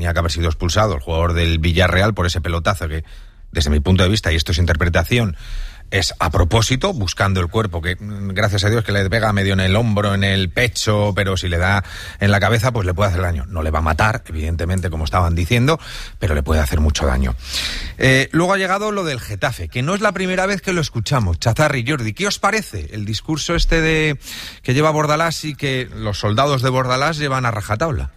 tenía que haber sido expulsado el jugador del Villarreal por ese pelotazo que, desde mi punto de vista, y esto es interpretación, es a propósito, buscando el cuerpo, que gracias a Dios que le pega medio en el hombro, en el pecho, pero si le da en la cabeza, pues le puede hacer daño. No le va a matar, evidentemente, como estaban diciendo, pero le puede hacer mucho daño. Luego ha llegado lo del Getafe, que no es la primera vez que lo escuchamos. Chazarri, Jordi, ¿qué os parece el discurso este que lleva Bordalás y que los soldados de Bordalás llevan a rajatabla?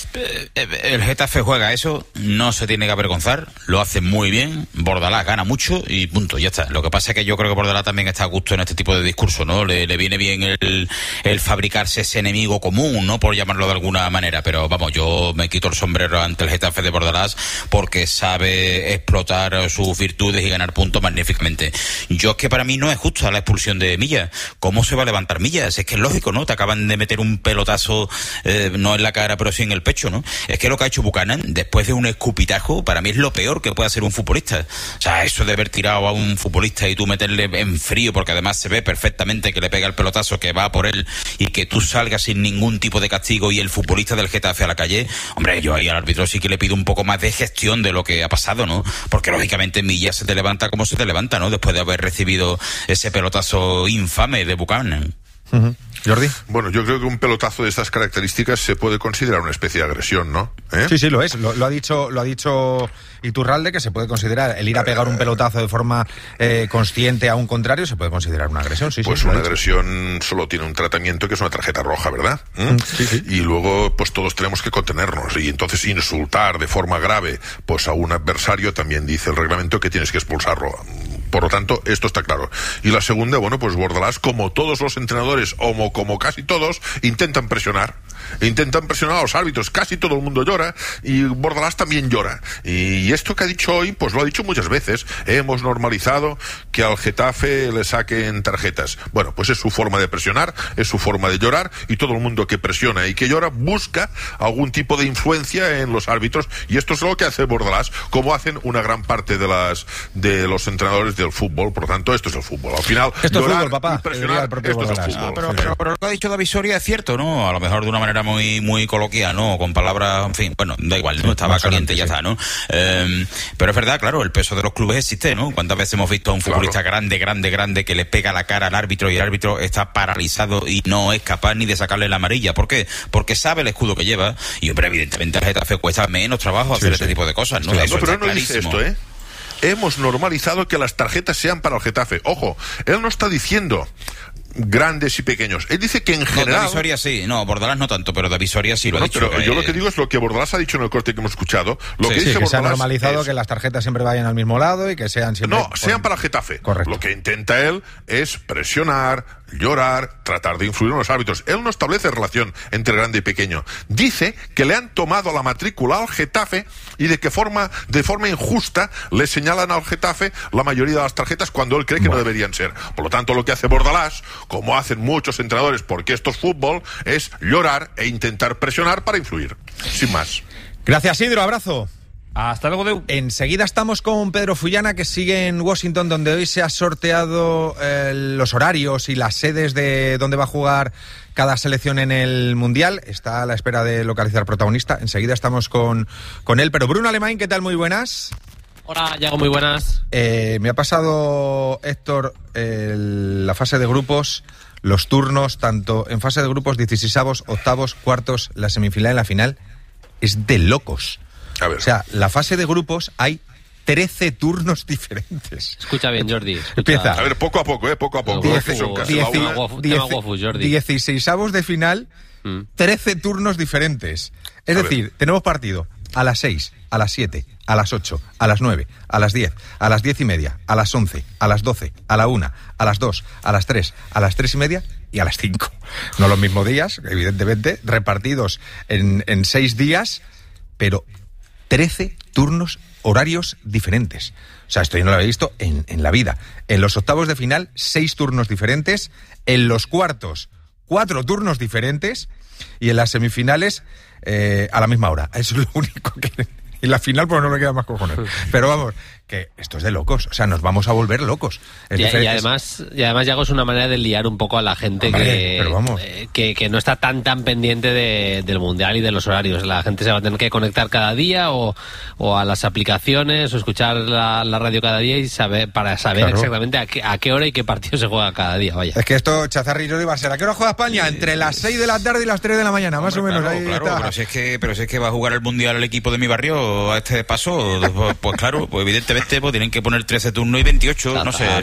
El Getafe juega eso, no se tiene que avergonzar, lo hace muy bien, Bordalás gana mucho y punto, ya está. Lo que pasa es que yo creo que Bordalás también está a gusto en este tipo de discurso, ¿no? Le viene bien el fabricarse ese enemigo común, ¿no? Por llamarlo de alguna manera, pero vamos, yo me quito el sombrero ante el Getafe de Bordalás porque sabe explotar sus virtudes y ganar puntos magníficamente. Yo es que para mí no es justa la expulsión de Millas. ¿Cómo se va a levantar Millas? Es que es lógico, ¿no? Te acaban de meter un pelotazo, no en la cara, pero sí en el pecho, ¿no? Es que lo que ha hecho Buchanan, después de un escupitajo, para mí es lo peor que puede hacer un futbolista. O sea, eso de haber tirado a un futbolista y tú meterle en frío, porque además se ve perfectamente que le pega el pelotazo, que va por él, y que tú salgas sin ningún tipo de castigo y el futbolista del Getafe a la calle, hombre, yo ahí al árbitro sí que le pido un poco más de gestión de lo que ha pasado, ¿no? Porque lógicamente Millas se te levanta como se te levanta, ¿no? Después de haber recibido ese pelotazo infame de Buchanan. Uh-huh. Jordi. Bueno, yo creo que un pelotazo de estas características se puede considerar una especie de agresión, ¿no? Sí, lo es. Lo ha dicho Iturralde, que se puede considerar el ir a pegar un pelotazo de forma consciente a un contrario, se puede considerar una agresión. Sí, pues una agresión solo tiene un tratamiento que es una tarjeta roja, ¿verdad? Sí. Y luego, pues todos tenemos que contenernos, y entonces insultar de forma grave pues a un adversario también dice el reglamento que tienes que expulsarlo. Por lo tanto, esto está claro. Y la segunda, bueno, pues Bordalás, como todos los entrenadores, o como casi todos, intentan presionar a los árbitros. Casi todo el mundo llora, y Bordalás también llora. Y esto que ha dicho hoy, pues lo ha dicho muchas veces. Hemos normalizado que al Getafe le saquen tarjetas. Bueno, pues es su forma de presionar, es su forma de llorar, y todo el mundo que presiona y que llora busca algún tipo de influencia en los árbitros, y esto es lo que hace Bordalás, como hacen una gran parte de los entrenadores del fútbol. Por lo tanto, esto es el fútbol. Al final, esto llorar es fútbol, papá, y presionar, esto es el fútbol. Pero lo que ha dicho David Soria es cierto, ¿no? A lo mejor de una manera muy coloquial, ¿no? Con palabras, en fin, bueno, da igual, no estaba caliente, ya está, ¿no? Pero es verdad, claro, el peso de los clubes existe, ¿no? ¿Cuántas veces hemos visto a un futbolista grande que le pega la cara al árbitro y el árbitro está paralizado y no es capaz ni de sacarle la amarilla? ¿Por qué? Porque sabe el escudo que lleva, y hombre, evidentemente al Getafe cuesta menos trabajo hacer este tipo de cosas, ¿no? Eso pero está no dice esto, Hemos normalizado que las tarjetas sean para el Getafe. Ojo, él no está diciendo grandes y pequeños. Él dice que en general... David Soria sí, no, Bordalás no tanto, pero David Soria sí lo ha dicho. Pero yo lo que digo es lo que Bordalás ha dicho en el corte que hemos escuchado. Lo que dice que Bordalás se ha normalizado que las tarjetas siempre vayan al mismo lado y que sean siempre... No, sean para el Getafe. Correcto. Lo que intenta él es presionar, llorar, tratar de influir en los árbitros. Él no establece relación entre grande y pequeño. Dice que le han tomado la matrícula al Getafe y de forma injusta le señalan al Getafe la mayoría de las tarjetas cuando él cree que no deberían ser. Por lo tanto, lo que hace Bordalás, como hacen muchos entrenadores, porque esto es fútbol, es llorar e intentar presionar para influir. Sin más. Gracias, Isidro. Abrazo. Hasta luego, Deu. Enseguida estamos con Pedro Fullana, que sigue en Washington, donde hoy se ha sorteado los horarios y las sedes de donde va a jugar cada selección en el Mundial. Está a la espera de localizar protagonista. Enseguida estamos con él. Pero Bruno Alemán, ¿qué tal? Muy buenas. Hola, Yago, muy buenas. Me ha pasado, Héctor, la fase de grupos, los turnos, tanto en fase de grupos, 16avos, octavos, cuartos, la semifinal y la final. Es de locos. A ver. O sea, la fase de grupos hay 13 turnos diferentes. Escucha bien, Jordi. Empieza. A ver, poco a poco, poco a poco. 16avos de final, 13 turnos diferentes. Es decir, tenemos partido a las 6, a las 7, a las 8, a las 9, a las 10, a las 10:30, a las 11, a las 12, a la 1, a las 2, a las 3, a las 3:30 y a las 5. No los mismos días, evidentemente, repartidos en 6 días, pero 13 turnos horarios diferentes. O sea, esto yo no lo había visto en la vida. En los octavos de final, 6 turnos diferentes. En los cuartos, 4 turnos diferentes. Y en las semifinales, a la misma hora. Eso es lo único que... En la final, pues no me queda más cojones. Pero vamos, que esto es de locos, o sea, nos vamos a volver locos. Y además, Yago, es una manera de liar un poco a la gente. Hombre, que no está tan pendiente del Mundial y de los horarios. La gente se va a tener que conectar cada día o a las aplicaciones o escuchar la radio cada día y saber exactamente a qué hora y qué partido se juega cada día. Vaya. Es que esto, Chazarri y Jordi, va a ser, ¿a qué hora juega España? Entre las 6 de la tarde y las 3 de la mañana, más o menos. Claro, ahí claro, está. Pero si es que va a jugar el Mundial el equipo de mi barrio a este paso, pues claro, pues evidentemente pues tienen que poner 13 turnos y 28, no sé.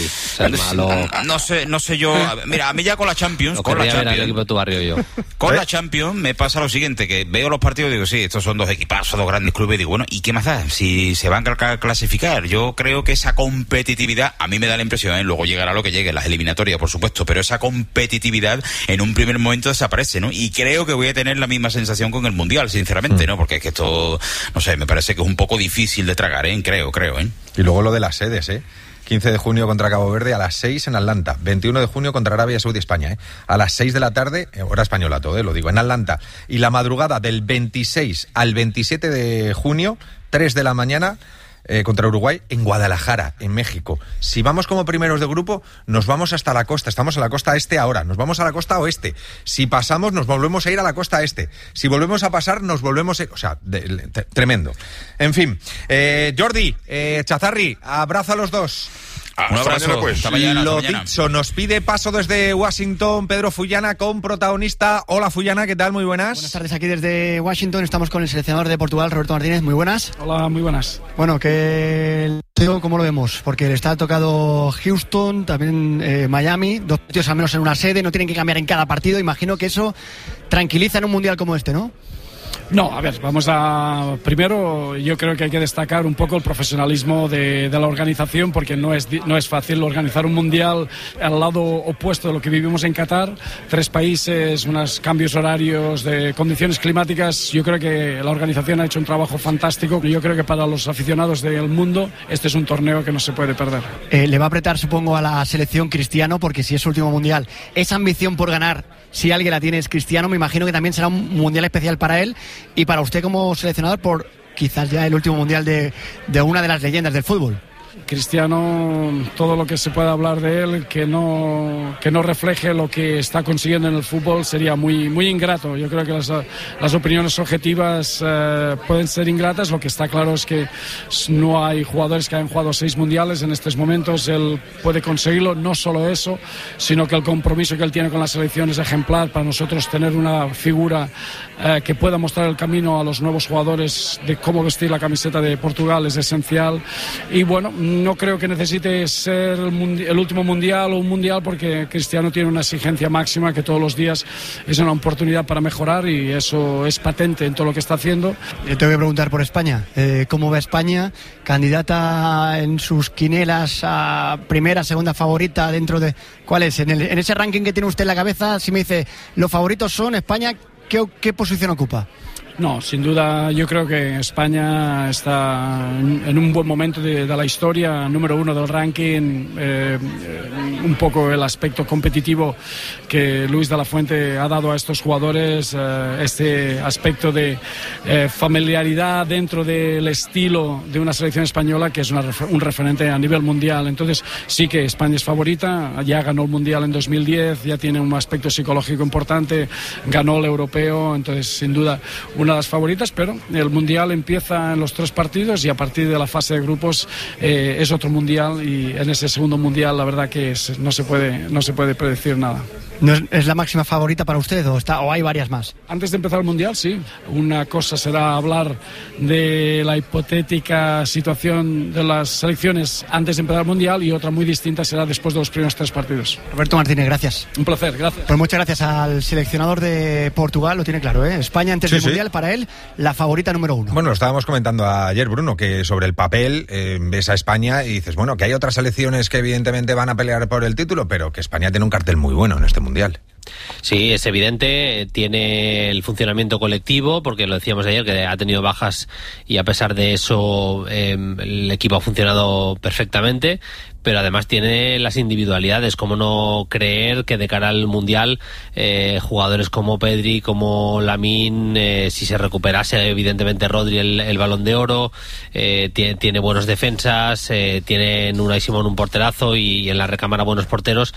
No sé yo. Mira, a mí ya con la Champions, el equipo de tu barrio yo. Con la Champions me pasa lo siguiente, que veo los partidos y digo, sí, estos son dos equipazos, dos grandes clubes, y digo, bueno, ¿y qué más da? Si se van a clasificar, yo creo que esa competitividad, a mí me da la impresión, luego llegará lo que llegue, las eliminatorias, por supuesto, pero esa competitividad en un primer momento desaparece, ¿no? Y creo que voy a tener la misma sensación con el Mundial, sinceramente, ¿no? Porque es que esto, no sé, me parece que es un poco difícil de tragar, creo. Y luego lo de las sedes, 15 de junio contra Cabo Verde a las 6 en Atlanta. 21 de junio contra Arabia Saudí, España, a las 6 de la tarde, hora española todo, lo digo, en Atlanta. Y la madrugada del 26 al 27 de junio, 3 de la mañana, contra Uruguay en Guadalajara, en México. Si vamos como primeros de grupo, nos vamos hasta la costa. Estamos en la costa este ahora, nos vamos a la costa oeste. Si pasamos, nos volvemos a ir a la costa este. Si volvemos a pasar, nos volvemos a ir... O sea, tremendo. En fin, Jordi, Chazarri, abrazo a los dos. Un abrazo, pues. Hasta mañana. Lo dicho, nos pide paso desde Washington Pedro Fullana con protagonista. Hola Fullana, ¿qué tal? Muy buenas. Buenas tardes, aquí desde Washington estamos con el seleccionador de Portugal, Roberto Martínez. Muy buenas. Hola, muy buenas. Bueno, ¿cómo lo vemos? Porque le está tocado Houston, también Miami, 2 partidos al menos en una sede, no tienen que cambiar en cada partido. Imagino que eso tranquiliza en un mundial como este, ¿no? No, a ver, primero yo creo que hay que destacar un poco el profesionalismo de la organización, porque no es fácil organizar un mundial al lado opuesto de lo que vivimos en Qatar, 3 países, unos cambios horarios, de condiciones climáticas. Yo creo que la organización ha hecho un trabajo fantástico. Yo creo que para los aficionados del mundo este es un torneo que no se puede perder. Le va a apretar, supongo, a la selección Cristiano, porque si es su último mundial, esa ambición por ganar, si alguien la tiene es Cristiano, me imagino que también será un mundial especial para él y para usted como seleccionador por quizás ya el último mundial de una de las leyendas del fútbol. Cristiano, todo lo que se pueda hablar de él que no refleje lo que está consiguiendo en el fútbol sería muy, muy ingrato. Yo creo que las opiniones objetivas pueden ser ingratas. Lo que está claro es que no hay jugadores que hayan jugado 6 mundiales en estos momentos. Él puede conseguirlo, no solo eso, sino que el compromiso que él tiene con la selección es ejemplar. Para nosotros tener una figura que pueda mostrar el camino a los nuevos jugadores de cómo vestir la camiseta de Portugal es esencial. Y bueno, no creo que necesite ser el último mundial o un mundial, porque Cristiano tiene una exigencia máxima que todos los días es una oportunidad para mejorar, y eso es patente en todo lo que está haciendo. Tengo que preguntar por España. ¿Cómo va España? ¿Candidata en sus quinielas a primera, segunda favorita dentro de... ¿Cuál es? En ese ranking que tiene usted en la cabeza, si me dice los favoritos son España, ¿qué posición ocupa? No, sin duda yo creo que España está en un buen momento de la historia, número 1 del ranking. Un poco el aspecto competitivo que Luis de la Fuente ha dado a estos jugadores, este aspecto de familiaridad dentro del estilo de una selección española que es un referente a nivel mundial. Entonces sí que España es favorita, ya ganó el Mundial en 2010, ya tiene un aspecto psicológico importante, ganó el Europeo, entonces sin duda una de las favoritas, pero el Mundial empieza en los 3 partidos y a partir de la fase de grupos es otro Mundial, y en ese segundo Mundial la verdad que no se puede predecir nada. ¿No es la máxima favorita para usted o hay varias más? Antes de empezar el Mundial, sí. Una cosa será hablar de la hipotética situación de las selecciones antes de empezar el Mundial, y otra muy distinta será después de los primeros 3 partidos. Roberto Martínez, gracias. Un placer, gracias. Pues muchas gracias al seleccionador de Portugal, lo tiene claro, ¿eh? España antes del Mundial, para él, la favorita número 1. Bueno, lo estábamos comentando ayer, Bruno, que sobre el papel ves a España y dices, bueno, que hay otras selecciones que evidentemente van a pelear por el título, pero que España tiene un cartel muy bueno en este Mundial. Sí, es evidente, tiene el funcionamiento colectivo, porque lo decíamos ayer, que ha tenido bajas y a pesar de eso el equipo ha funcionado perfectamente, pero además tiene las individualidades. Como no creer que de cara al Mundial jugadores como Pedri, como Lamine, si se recuperase evidentemente Rodri el Balón de Oro, tiene buenos defensas, tiene en Unai Simón un porterazo y en la recámara buenos porteros.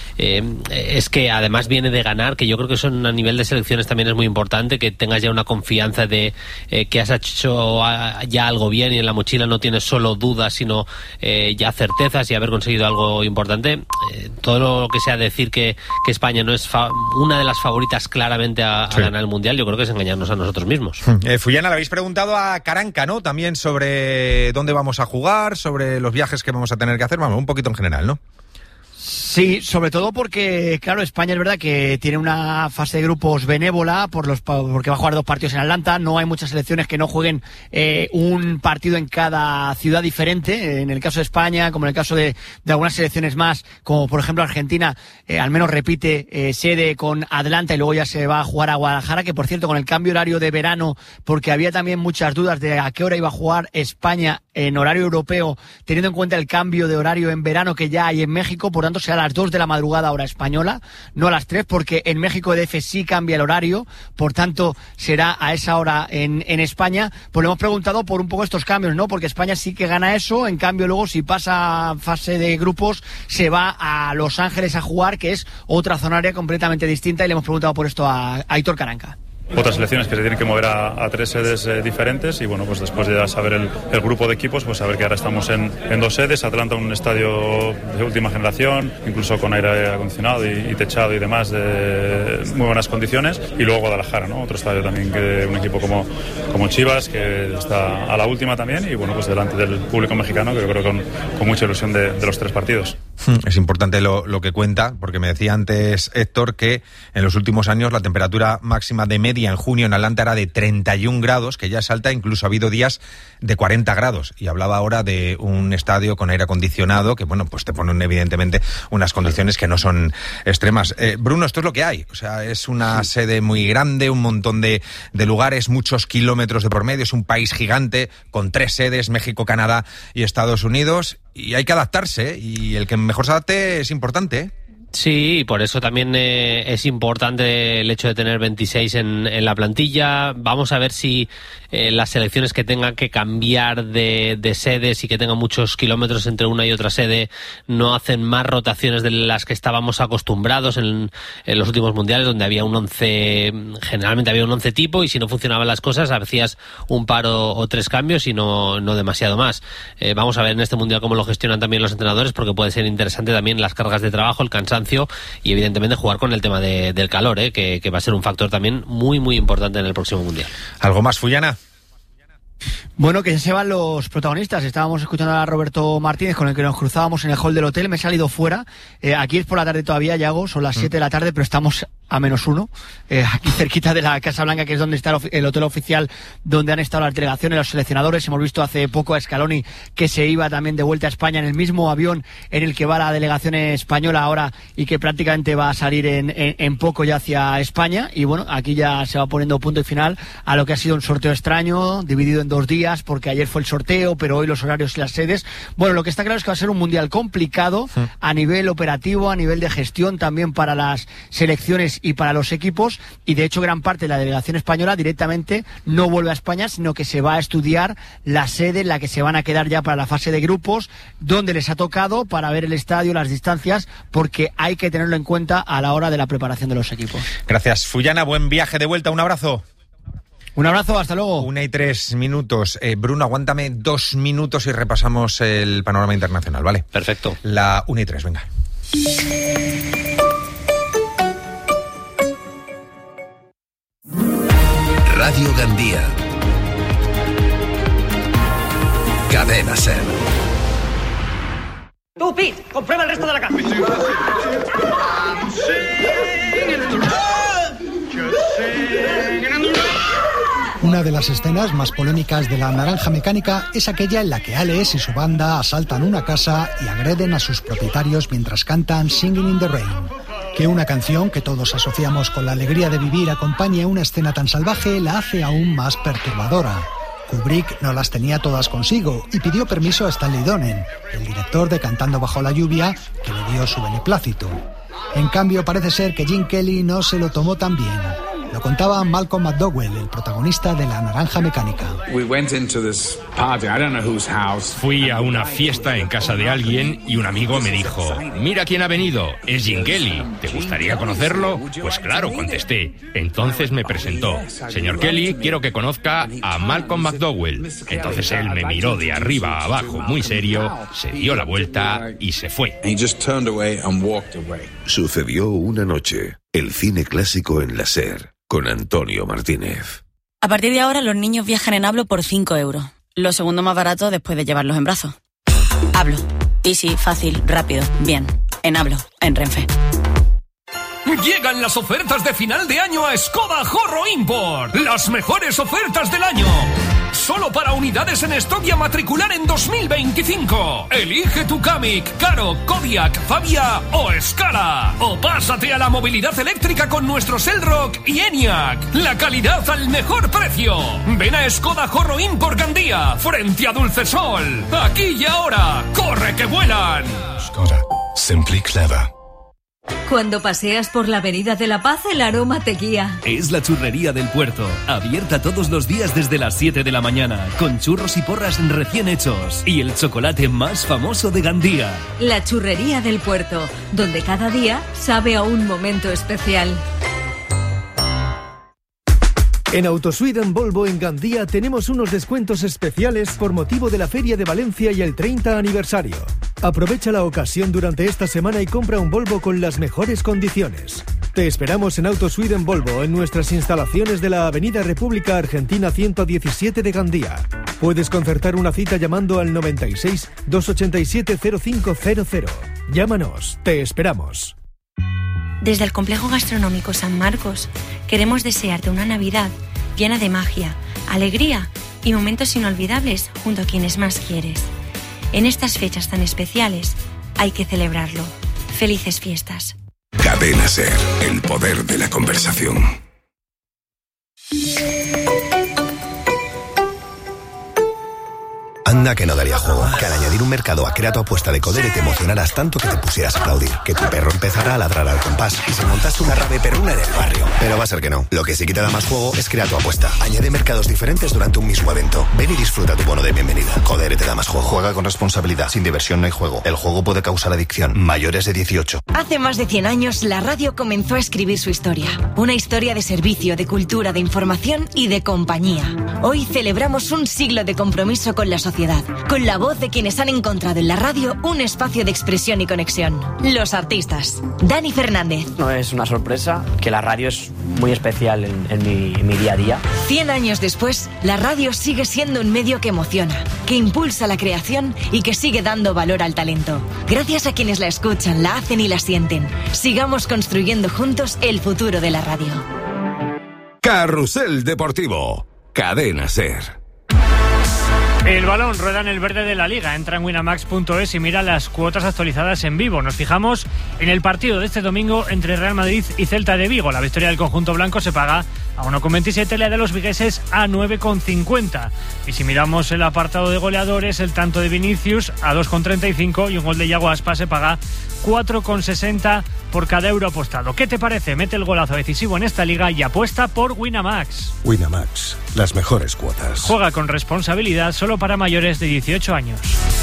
Es que además viene de ganar, que yo creo que eso a nivel de selecciones también es muy importante, que tengas ya una confianza de que has hecho ya algo bien y en la mochila no tienes solo dudas sino ya certezas y haber conseguido algo importante. Todo lo que sea decir que España no es una de las favoritas claramente a ganar el Mundial, yo creo que es engañarnos a nosotros mismos. Fuyana, le habéis preguntado a Caranca, ¿no? También sobre dónde vamos a jugar, sobre los viajes que vamos a tener que hacer, vamos, un poquito en general, ¿no? Sí, sobre todo porque, claro, España es verdad que tiene una fase de grupos benévola porque va a jugar 2 partidos en Atlanta. No hay muchas selecciones que no jueguen un partido en cada ciudad diferente. En el caso de España, como en el caso de algunas selecciones más, como por ejemplo Argentina, al menos repite sede con Atlanta y luego ya se va a jugar a Guadalajara, que por cierto con el cambio horario de verano, porque había también muchas dudas de a qué hora iba a jugar España en horario europeo, teniendo en cuenta el cambio de horario en verano que ya hay en México, por tanto será a las 2 de la madrugada hora española, no a las 3, porque en México DF sí cambia el horario, por tanto será a esa hora en España. Pues le hemos preguntado por un poco estos cambios, ¿no? Porque España sí que gana eso, en cambio luego si pasa fase de grupos se va a Los Ángeles a jugar, que es otra zona horaria completamente distinta, y le hemos preguntado por esto a Aitor Caranca. Otras selecciones que se tienen que mover a 3 sedes diferentes y bueno, pues después de saber el grupo de equipos, pues saber que ahora estamos en 2 sedes, Atlanta un estadio de última generación, incluso con aire acondicionado y techado y demás, de muy buenas condiciones, y luego Guadalajara, ¿no? Otro estadio también que un equipo como Chivas, que está a la última también, y bueno, pues delante del público mexicano, que yo creo con mucha ilusión de los 3 partidos. Es importante lo que cuenta, porque me decía antes Héctor que en los últimos años la temperatura máxima de media en junio en Atlanta era de 31 grados, que ya es alta, incluso ha habido días de 40 grados. Y hablaba ahora de un estadio con aire acondicionado, que bueno, pues te ponen evidentemente unas condiciones que no son extremas. Bruno, esto es lo que hay. O sea, es una sede muy grande, un montón de lugares, muchos kilómetros de por medio. Es un país gigante con 3 sedes, México, Canadá y Estados Unidos. Y hay que adaptarse, y el que mejor se adapte es importante, ¿eh? Sí, por eso también es importante el hecho de tener 26 en la plantilla. Vamos a ver si las selecciones que tengan que cambiar de sedes y que tengan muchos kilómetros entre una y otra sede no hacen más rotaciones de las que estábamos acostumbrados en los últimos mundiales, donde había un 11, generalmente había un 11 tipo, y si no funcionaban las cosas hacías un par o 3 cambios y no demasiado más. Vamos a ver en este mundial cómo lo gestionan también los entrenadores, porque puede ser interesante también las cargas de trabajo, el cansancio y evidentemente jugar con el tema del calor, que va a ser un factor también muy muy importante en el próximo mundial. ¿Algo más, Fuyana? Bueno, que ya se van los protagonistas. Estábamos escuchando a Roberto Martínez, con el que nos cruzábamos en el hall del hotel. Me he salido fuera. Aquí es por la tarde todavía, Yago, son las 7 de la tarde, pero estamos a -1. Aquí cerquita de la Casa Blanca, que es donde está el hotel oficial, donde han estado las delegaciones, los seleccionadores. Hemos visto hace poco a Scaloni, que se iba también de vuelta a España en el mismo avión en el que va la delegación española ahora, y que prácticamente va a salir en poco ya hacia España. Y bueno, aquí ya se va poniendo punto y final a lo que ha sido un sorteo extraño, dividido en 2 días, porque ayer fue el sorteo, pero hoy los horarios y las sedes. Bueno, lo que está claro es que va a ser un mundial complicado a nivel operativo, a nivel de gestión también para las selecciones y para los equipos, y de hecho gran parte de la delegación española directamente no vuelve a España, sino que se va a estudiar la sede en la que se van a quedar ya para la fase de grupos, donde les ha tocado, para ver el estadio, las distancias, porque hay que tenerlo en cuenta a la hora de la preparación de los equipos. Gracias, Fuyana, buen viaje de vuelta, un abrazo. Un abrazo, hasta luego. 1:03. Bruno, aguántame 2 minutos y repasamos el panorama internacional, ¿vale? Perfecto. La 1:03, venga. Radio Gandía. Cadena SER. Tú, Pete, comprueba el resto de la casa. Una de las escenas más polémicas de La Naranja Mecánica es aquella en la que Alex y su banda asaltan una casa y agreden a sus propietarios mientras cantan Singing in the Rain. Que una canción que todos asociamos con la alegría de vivir acompañe una escena tan salvaje la hace aún más perturbadora. Kubrick no las tenía todas consigo y pidió permiso a Stanley Donen, el director de Cantando bajo la lluvia, que le dio su beneplácito. En cambio, parece ser que Gene Kelly no se lo tomó tan bien. Lo contaba Malcolm McDowell, el protagonista de La Naranja Mecánica. Fui a una fiesta en casa de alguien y un amigo me dijo: mira quién ha venido, es Gene Kelly, ¿te gustaría conocerlo? Pues claro, contesté. Entonces me presentó: señor Kelly, quiero que conozca a Malcolm McDowell. Entonces él me miró de arriba a abajo muy serio, se dio la vuelta y se fue. Sucedió una noche. El cine clásico en la SER, con Antonio Martínez. A partir de ahora los niños viajan en Hablo por 5 euros. Lo segundo más barato después de llevarlos en brazos. Hablo. Easy, fácil, rápido, bien. En Hablo, en Renfe. Llegan las ofertas de final de año a Skoda Horro Import. Las mejores ofertas del año. Solo para unidades en stock y a matricular en 2025. Elige tu Kamiq, Karo, Kodiaq, Fabia o Scala. O pásate a la movilidad eléctrica con nuestros Elrock y Enyaq. La calidad al mejor precio. Ven a Skoda Horro Import Gandía, frente a Dulcesol. Aquí y ahora. ¡Corre que vuelan! Skoda. Simply clever. Cuando paseas por la Avenida de la Paz, el aroma te guía. Es la Churrería del Puerto, abierta todos los días desde las 7 de la mañana, con churros y porras recién hechos y el chocolate más famoso de Gandía. La Churrería del Puerto, donde cada día sabe a un momento especial. En Autosweden Volvo en Gandía tenemos unos descuentos especiales por motivo de la Feria de Valencia y el 30 aniversario. Aprovecha la ocasión durante esta semana y compra un Volvo con las mejores condiciones. Te esperamos en Autosweden Volvo en nuestras instalaciones de la Avenida República Argentina 117 de Gandía. Puedes concertar una cita llamando al 96 287 0500. Llámanos, te esperamos. Desde el Complejo Gastronómico San Marcos queremos desearte una Navidad llena de magia, alegría y momentos inolvidables junto a quienes más quieres. En estas fechas tan especiales hay que celebrarlo. Felices fiestas. Cadena SER, el poder de la conversación. Anda que no daría juego, que al añadir un mercado a Crea tu apuesta de Codere te emocionaras tanto que te pusieras a aplaudir, que tu perro empezara a ladrar al compás y se montaste una rave perruna en el barrio. Pero va a ser que no. Lo que sí que te da más juego es Crea tu apuesta. Añade mercados diferentes durante un mismo evento. Ven y disfruta tu bono de bienvenida. Codere te da más juego. Juega con responsabilidad. Sin diversión no hay juego. El juego puede causar adicción. Mayores de 18. Hace más de 100 años la radio comenzó a escribir su historia. Una historia de servicio, de cultura, de información y de compañía. Hoy celebramos un siglo de compromiso con la sociedad, con la voz de quienes han encontrado en la radio un espacio de expresión y conexión. Los artistas. Dani Fernández. No es una sorpresa que la radio es muy especial en mi día a día. 100 años después, la radio sigue siendo un medio que emociona, que impulsa la creación y que sigue dando valor al talento. Gracias a quienes la escuchan, la hacen y la sienten. Sigamos construyendo juntos el futuro de la radio. Carrusel Deportivo. Cadena SER. El balón rueda en el verde de la Liga. Entra en winamax.es y mira las cuotas actualizadas en vivo. Nos fijamos en el partido de este domingo entre Real Madrid y Celta de Vigo. La victoria del conjunto blanco se paga a 1,27, la de los vigueses a 9,50. Y si miramos el apartado de goleadores, el tanto de Vinicius a 2,35 y un gol de Iago Aspas se paga 4,60 por cada euro apostado. ¿Qué te parece? Mete el golazo decisivo en esta liga y apuesta por Winamax. Winamax, las mejores cuotas. Juega con responsabilidad, solo para mayores de 18 años.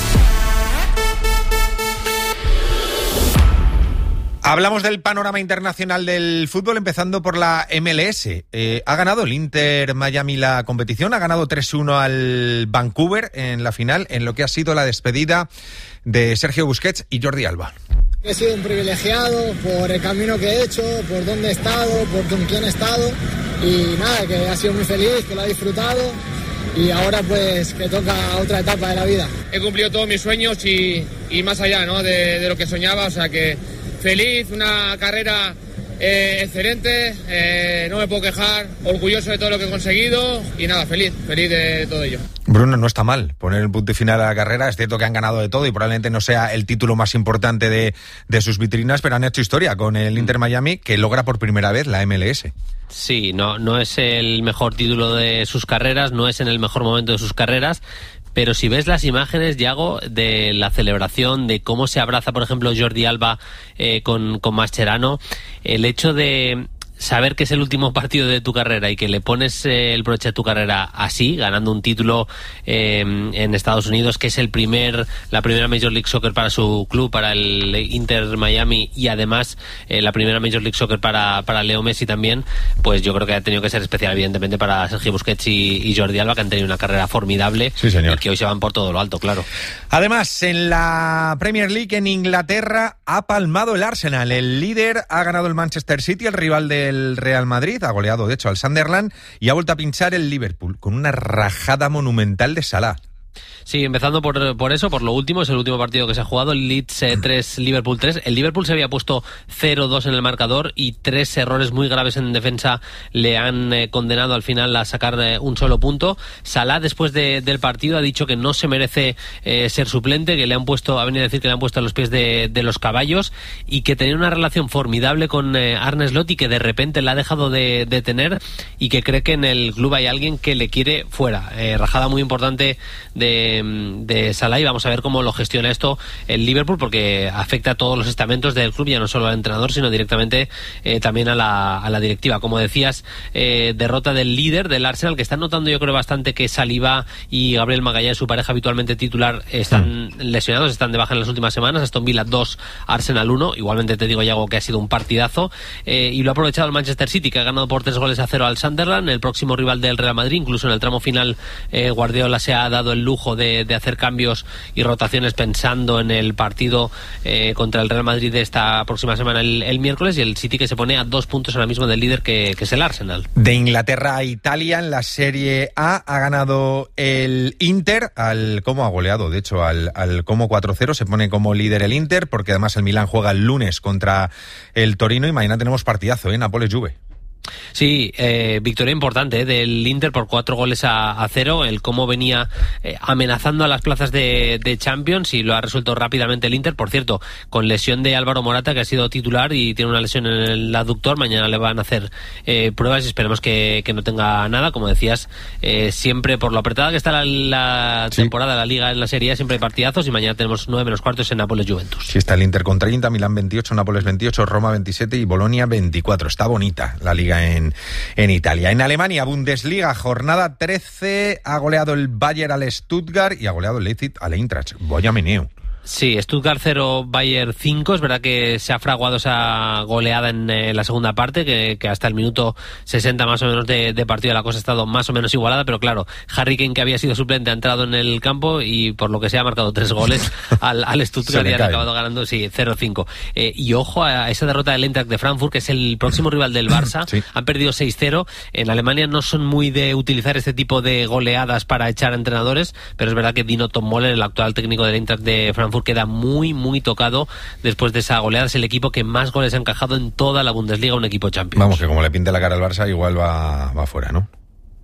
Hablamos del panorama internacional del fútbol, empezando por la MLS. Ha ganado el Inter Miami la competición, ha ganado 3-1 al Vancouver en la final, en lo que ha sido la despedida de Sergio Busquets y Jordi Alba. He sido un privilegiado por el camino que he hecho, por dónde he estado, por con quién he estado, y nada, que ha sido muy feliz, que lo ha disfrutado, y ahora pues que toca otra etapa de la vida. He cumplido todos mis sueños y más allá, ¿no? de lo que soñaba, o sea que feliz, una carrera excelente, no me puedo quejar, orgulloso de todo lo que he conseguido y nada, feliz de todo ello. Bruno, no está mal poner el punto y final a la carrera. Es cierto que han ganado de todo y probablemente no sea el título más importante de sus vitrinas, pero han hecho historia con el Inter Miami, que logra por primera vez la MLS. Sí, no es el mejor título de sus carreras, no es en el mejor momento de sus carreras, pero si ves las imágenes, Yago, de la celebración, de cómo se abraza, por ejemplo, Jordi Alba con Mascherano, el hecho de saber que es el último partido de tu carrera y que le pones el broche a tu carrera así, ganando un título en Estados Unidos, que es la primera Major League Soccer para su club, para el Inter Miami, y además la primera Major League Soccer para Leo Messi también, pues yo creo que ha tenido que ser especial, evidentemente, para Sergio Busquets y Jordi Alba, que han tenido una carrera formidable. Sí, señor. Y que hoy se van por todo lo alto, claro. Además, en la Premier League en Inglaterra ha palmado el Arsenal. El líder ha ganado el Manchester City, el rival del Real Madrid, ha goleado de hecho al Sunderland y ha vuelto a pinchar el Liverpool con una rajada monumental de Salah. Sí, empezando por eso, por lo último, es el último partido que se ha jugado, el Leeds 3, Liverpool 3. El Liverpool se había puesto 0-2 en el marcador y 3 errores muy graves en defensa le han condenado al final a sacar un solo punto. Salah, después del partido, ha dicho que no se merece ser suplente, que ha venido a decir que le han puesto a los pies de los caballos y que tenía una relación formidable con Arne Slot y que de repente la ha dejado de tener y que cree que en el club hay alguien que le quiere fuera. Rajada muy importante de Salah, y vamos a ver cómo lo gestiona esto el Liverpool, porque afecta a todos los estamentos del club, ya no solo al entrenador, sino directamente también a la directiva. Como decías, derrota del líder, del Arsenal, que están notando yo creo bastante que Saliba y Gabriel Magalhães, su pareja habitualmente titular, están lesionados, están de baja en las últimas semanas. Aston Villa 2, Arsenal 1. Igualmente te digo, Yago, que ha sido un partidazo, y lo ha aprovechado el Manchester City, que ha ganado por 3-0 al Sunderland, el próximo rival del Real Madrid. Incluso en el tramo final Guardiola se ha dado el lujo de hacer cambios y rotaciones pensando en el partido contra el Real Madrid de esta próxima semana el miércoles, y el City que se pone a 2 puntos ahora mismo del líder, que es el Arsenal. De Inglaterra a Italia, en la Serie A ha ganado el Inter al Como, ha goleado de hecho al Como 4-0, se pone como líder el Inter, porque además el Milán juega el lunes contra el Torino y mañana tenemos partidazo, Nápoles-Juve. Sí, victoria importante del Inter por 4-0. El Como venía amenazando a las plazas de Champions y lo ha resuelto rápidamente el Inter. Por cierto, con lesión de Álvaro Morata, que ha sido titular y tiene una lesión en el aductor. Mañana le van a hacer pruebas y esperemos que no tenga nada. Como decías, siempre por lo apretada que está la temporada de la Liga en la Serie A, siempre hay partidazos, y mañana tenemos 9:15 en Nápoles-Juventus. Sí, está el Inter con 30, Milán 28, Nápoles 28, Roma 27 y Bolonia 24. Está bonita la Liga en Italia. En Alemania, Bundesliga, jornada 13, ha goleado el Bayern al Stuttgart y ha goleado el Leipzig al Eintracht. Vaya meneo. Sí, Stuttgart 0, Bayern 5. Es verdad que se ha fraguado esa goleada en la segunda parte, que hasta el minuto 60 más o menos de partido la cosa ha estado más o menos igualada, pero claro, Harry Kane, que había sido suplente, ha entrado en el campo y por lo que sea ha marcado 3 goles al Stuttgart y han acabado ganando 0-5. Y ojo a esa derrota del Eintracht de Frankfurt, que es el próximo rival del Barça. Sí. Han perdido 6-0. En Alemania no son muy de utilizar este tipo de goleadas para echar a entrenadores, pero es verdad que Dino Tommöller, el actual técnico del Eintracht de Frankfurt, queda muy, muy tocado después de esa goleada. Es el equipo que más goles ha encajado en toda la Bundesliga, un equipo Champions. Vamos, que como le pinte la cara al Barça, igual va fuera, ¿no?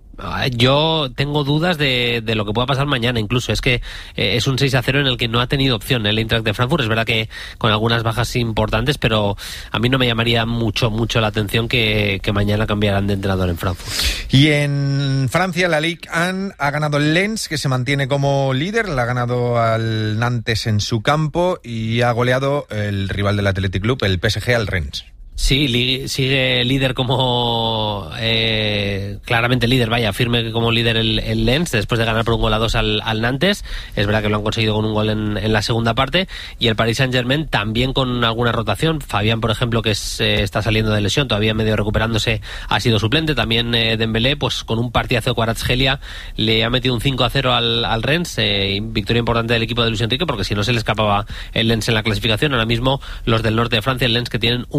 Yo tengo dudas de lo que pueda pasar mañana. Incluso es que es un 6-0 en el que no ha tenido opción el Eintracht de Frankfurt. Es verdad que con algunas bajas importantes, pero a mí no me llamaría mucho la atención que mañana cambiaran de entrenador en Frankfurt. Y en Francia, la Ligue 1 ha ganado el Lens, que se mantiene como líder. Le ha ganado al Nantes en su campo y ha goleado el rival del Athletic Club, el PSG, al Rennes. Sí, sigue líder como claramente líder, firme como líder el Lens, después de ganar por 1-2 al Nantes. Es verdad que lo han conseguido con un gol en la segunda parte. Y el Paris Saint-Germain también con alguna rotación. Fabián, por ejemplo, que está saliendo de lesión, todavía medio recuperándose, ha sido suplente. También Dembélé, pues con un partidazo de Kvaratskhelia, le ha metido un 5-0 al Rennes. Victoria importante del equipo de Luis Enrique, porque si no se le escapaba el Lens en la clasificación. Ahora mismo los del norte de Francia, el Lens, que tienen un puntito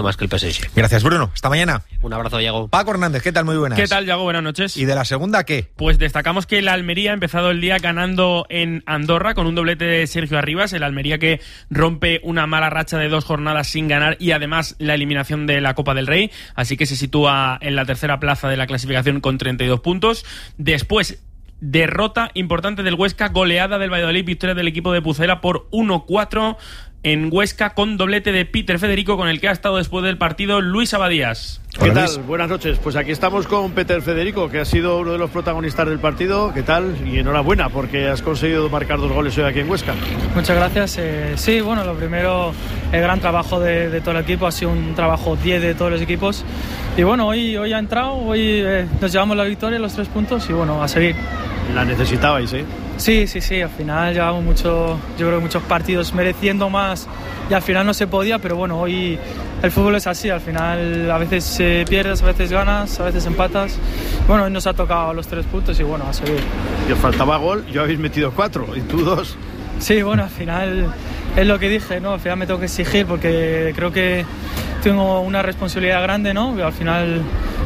más que el PSG. Gracias, Bruno. Hasta mañana. Un abrazo, Yago. Paco Hernández, ¿qué tal? Muy buenas. ¿Qué tal, Yago? Buenas noches. ¿Y de la segunda qué? Pues destacamos que el Almería ha empezado el día ganando en Andorra con un doblete de Sergio Arribas. El Almería que rompe una mala racha de 2 jornadas sin ganar y además la eliminación de la Copa del Rey. Así que se sitúa en la tercera plaza de la clasificación con 32 puntos. Después, derrota importante del Huesca, goleada del Valladolid, victoria del equipo de Pucela por 1-4 en Huesca con doblete de Peter Federico, con el que ha estado después del partido Luis Abadías. ¿Qué tal? Buenas noches. Pues aquí estamos con Peter Federico, que ha sido uno de los protagonistas del partido. ¿Qué tal? Y enhorabuena, porque has conseguido marcar 2 goles hoy aquí en Huesca. Muchas gracias. Sí, bueno, lo primero, el gran trabajo de todo el equipo. Ha sido un trabajo 10 de todos los equipos. Y bueno, hoy ha entrado, hoy nos llevamos la victoria, los 3 puntos y bueno, a seguir. La necesitabais, ¿eh? Sí, al final llevamos yo creo que muchos partidos mereciendo más y al final no se podía, pero bueno, hoy el fútbol es así, al final a veces pierdes, a veces ganas, a veces empatas. Bueno, hoy nos ha tocado los 3 puntos y bueno, a seguir. Y os faltaba gol, yo habéis metido 4 y tú 2. Sí, bueno, al final es lo que dije, ¿no? Al final me tengo que exigir porque creo que tengo una responsabilidad grande, ¿no? Al final,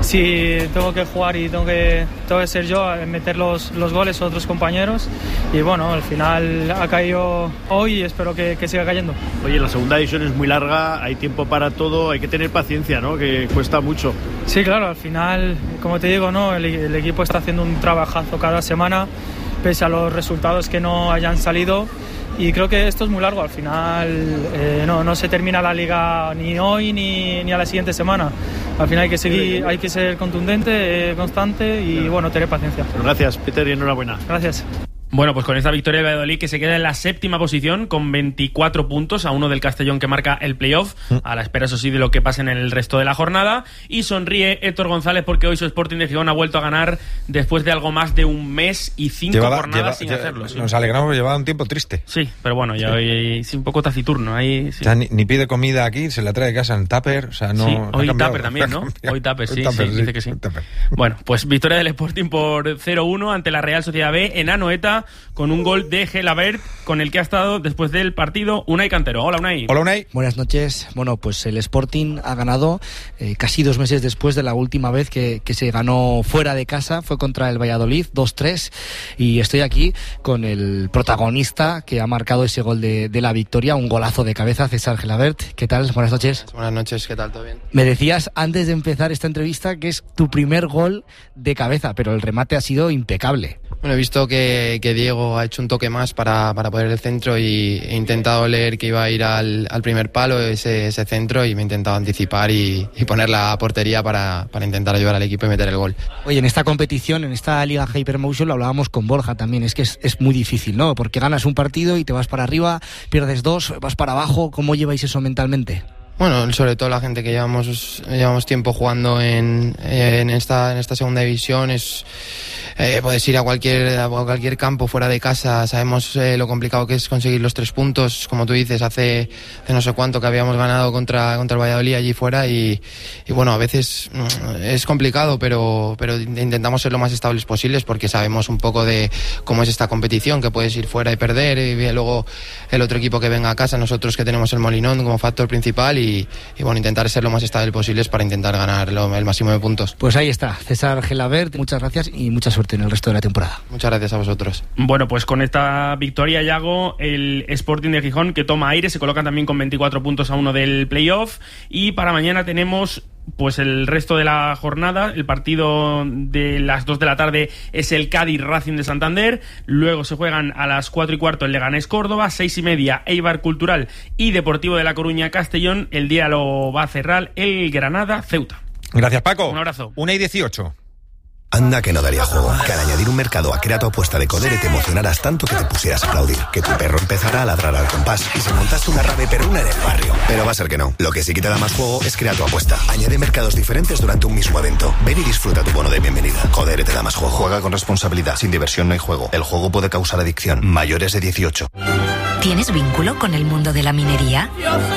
si tengo que jugar y tengo que ser yo a meter los goles a otros compañeros. Y bueno, al final ha caído hoy y espero que siga cayendo. Oye, la segunda división es muy larga, hay tiempo para todo, hay que tener paciencia, ¿no? Que cuesta mucho. Sí, claro, al final, como te digo, ¿no? El equipo está haciendo un trabajazo cada semana, pese a los resultados que no hayan salido. Y creo que esto es muy largo, al final no se termina la liga ni hoy ni a la siguiente semana. Al final hay que seguir, hay que ser contundente, constante y bueno, tener paciencia. Gracias, Peter, y enhorabuena. Gracias. Bueno, pues con esta victoria del Valladolid, que se queda en la 7ª posición con 24 puntos, a 1 del Castellón, que marca el playoff, a la espera, eso sí, de lo que pase en el resto de la jornada. Y sonríe Héctor González porque hoy su Sporting de Gijón ha vuelto a ganar después de algo más de 1 mes y 5 jornadas sin hacerlo. Sí. Nos alegramos, llevaba un tiempo triste. Sí, pero bueno, ya hoy sí, un poco taciturno. Ahí, sí. O sea, ni pide comida aquí, se la trae de casa en tupper. O sea, no. Sí, hoy tupper también, ¿no? Hoy tupper, sí, dice que sí. Bueno, pues victoria del Sporting por 0-1 ante la Real Sociedad B en Anoeta, con un gol de Gelabert, con el que ha estado después del partido Unai Cantero. Hola, Unai. Hola, Unai. Buenas noches. Bueno, pues el Sporting ha ganado casi 2 meses después de la última vez que se ganó fuera de casa. Fue contra el Valladolid, 2-3. Y estoy aquí con el protagonista que ha marcado ese gol de la victoria, un golazo de cabeza, César Gelabert. ¿Qué tal? Buenas noches. Buenas noches, ¿qué tal? ¿Todo bien? Me decías antes de empezar esta entrevista que es tu primer gol de cabeza, pero el remate ha sido impecable. Bueno, he visto que Diego ha hecho un toque más para poner el centro y he intentado leer que iba a ir al primer palo ese centro y me he intentado anticipar y poner la portería para intentar ayudar al equipo y meter el gol. Oye, en esta competición, en esta Liga Hypermotion, lo hablábamos con Borja también, es que es muy difícil, ¿no? Porque ganas un partido y te vas para arriba, pierdes 2, vas para abajo. ¿Cómo lleváis eso mentalmente? Bueno, sobre todo la gente que llevamos tiempo jugando en esta segunda división, puedes ir a cualquier campo fuera de casa, sabemos lo complicado que es conseguir los 3 puntos, como tú dices, hace no sé cuánto que habíamos ganado contra el Valladolid allí fuera y bueno, a veces es complicado, pero intentamos ser lo más estables posibles porque sabemos un poco de cómo es esta competición, que puedes ir fuera y perder y luego el otro equipo que venga a casa, nosotros que tenemos el Molinón como factor principal y bueno, intentar ser lo más estable posible para intentar ganar el máximo de puntos. Pues ahí está, César Gelabert, muchas gracias y mucha suerte en el resto de la temporada. Muchas gracias a vosotros. Bueno, pues con esta victoria, Yago, el Sporting de Gijón, que toma aire, se coloca también con 24 puntos a 1 del playoff, y para mañana tenemos pues el resto de la jornada. El partido de las 2 de la tarde es el Cádiz Racing de Santander, luego se juegan a las 4:15 el Leganés Córdoba, 6:30 Eibar Cultural y Deportivo de La Coruña Castellón. El día lo va a cerrar el Granada Ceuta. Gracias, Paco. Un abrazo. 1:18. Anda que no daría juego, que al añadir un mercado a Crea tu apuesta de Codere te emocionaras tanto que te pusieras a aplaudir, que tu perro empezara a ladrar al compás y se montaste una rave perruna en el barrio. Pero va a ser que no. Lo que sí que te da más juego es Crea tu apuesta. Añade mercados diferentes durante un mismo evento. Ven y disfruta tu bono de bienvenida. Codere te da más juego. Juega con responsabilidad. Sin diversión no hay juego. El juego puede causar adicción. Mayores de 18. ¿Tienes vínculo con el mundo de la minería?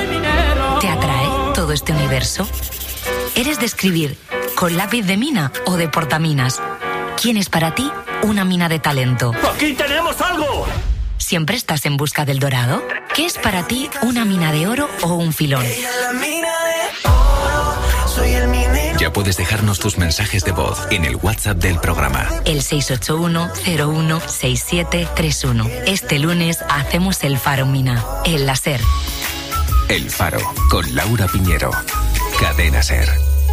¿Te atrae todo este universo? ¿Eres de escribir con lápiz de mina o de portaminas? ¿Quién es para ti una mina de talento? ¡Aquí tenemos algo! ¿Siempre estás en busca del dorado? ¿Qué es para ti una mina de oro o un filón? Ya puedes dejarnos tus mensajes de voz en el WhatsApp del programa. El 681-016731. Este lunes hacemos el Faro Mina, en la SER. El Faro, con Laura Piñero. Cadena SER.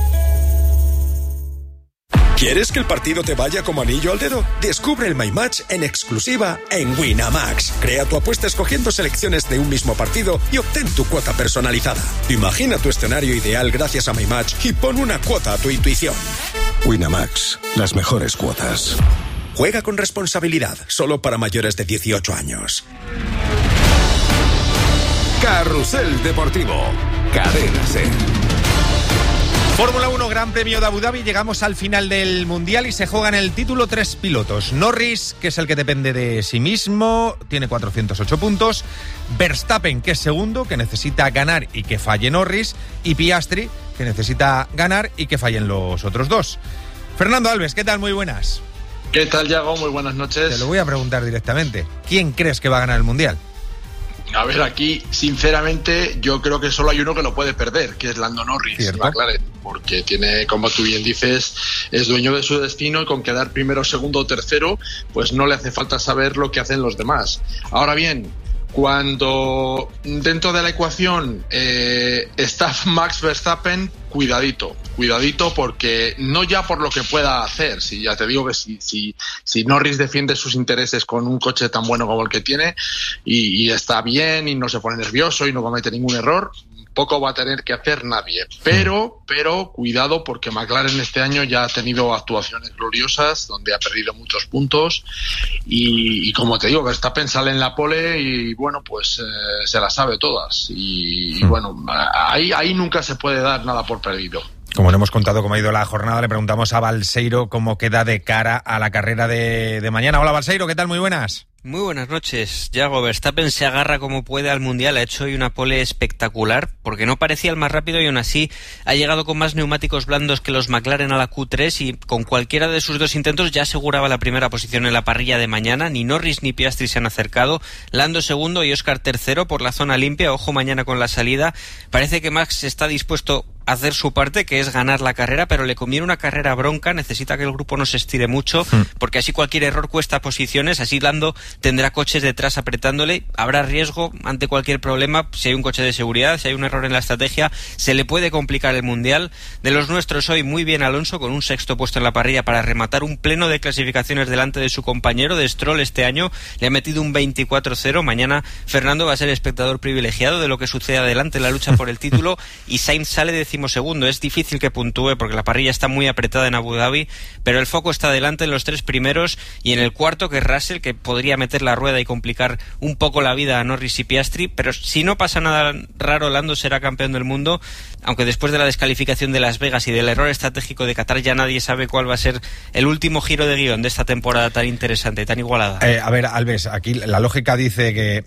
¿Quieres que el partido te vaya como anillo al dedo? Descubre el My Match en exclusiva en Winamax. Crea tu apuesta escogiendo selecciones de un mismo partido y obtén tu cuota personalizada. Imagina tu escenario ideal gracias a My Match y pon una cuota a tu intuición. Winamax, las mejores cuotas. Juega con responsabilidad, solo para mayores de 18 años. Carrusel Deportivo. Cadena SER. Fórmula 1, Gran Premio de Abu Dhabi, llegamos al final del Mundial y se juegan el título 3 pilotos. Norris, que es el que depende de sí mismo, tiene 408 puntos. Verstappen, que es segundo, que necesita ganar y que falle Norris. Y Piastri, que necesita ganar y que fallen los otros dos. Fernando Alves, ¿qué tal? Muy buenas. ¿Qué tal, Yago? Muy buenas noches. Te lo voy a preguntar directamente. ¿Quién crees que va a ganar el Mundial? A ver, aquí, sinceramente, yo creo que solo hay uno que lo puede perder, que es Lando Norris, McLaren, porque tiene, como tú bien dices, es dueño de su destino y con quedar primero, segundo o tercero, pues no le hace falta saber lo que hacen los demás. Ahora bien, cuando dentro de la ecuación está Max Verstappen, cuidadito porque no ya por lo que pueda hacer, si ya te digo que si Norris defiende sus intereses con un coche tan bueno como el que tiene y está bien y no se pone nervioso y no comete ningún error, poco va a tener que hacer nadie, pero cuidado porque McLaren este año ya ha tenido actuaciones gloriosas donde ha perdido muchos puntos y como te digo, Verstappen sale en la pole y bueno, pues se las sabe todas y bueno, ahí nunca se puede dar nada por perdido. Como no hemos contado cómo ha ido la jornada, le preguntamos a Balseiro cómo queda de cara a la carrera de mañana. Hola Balseiro, ¿qué tal? Muy buenas. Muy buenas noches. Yago, Verstappen se agarra como puede al Mundial, ha hecho hoy una pole espectacular, porque no parecía el más rápido y aún así ha llegado con más neumáticos blandos que los McLaren a la Q3 y con cualquiera de sus dos intentos ya aseguraba la primera posición en la parrilla de mañana. Ni Norris ni Piastri se han acercado, Lando segundo y Oscar tercero por la zona limpia. Ojo mañana con la salida. Parece que Max está dispuesto a hacer su parte, que es ganar la carrera, pero le conviene una carrera bronca, necesita que el grupo no se estire mucho, porque así cualquier error cuesta posiciones, así Lando tendrá coches detrás apretándole, habrá riesgo ante cualquier problema, si hay un coche de seguridad, si hay un error en la estrategia, se le puede complicar el Mundial. De los nuestros hoy muy bien Alonso, con un sexto puesto en la parrilla para rematar un pleno de clasificaciones delante de su compañero de Stroll este año, le ha metido un 24-0, mañana Fernando va a ser espectador privilegiado de lo que sucede adelante en la lucha por el título y Sainz sale decimosegundo. Es difícil que puntúe porque la parrilla está muy apretada en Abu Dhabi, pero el foco está delante en los tres primeros y en el cuarto, que es Russell, que podría meter la rueda y complicar un poco la vida a Norris y Piastri, pero si no pasa nada raro, Lando será campeón del mundo, aunque después de la descalificación de Las Vegas y del error estratégico de Qatar ya nadie sabe cuál va a ser el último giro de guión de esta temporada tan interesante, tan igualada. A ver, Alves, aquí la lógica dice que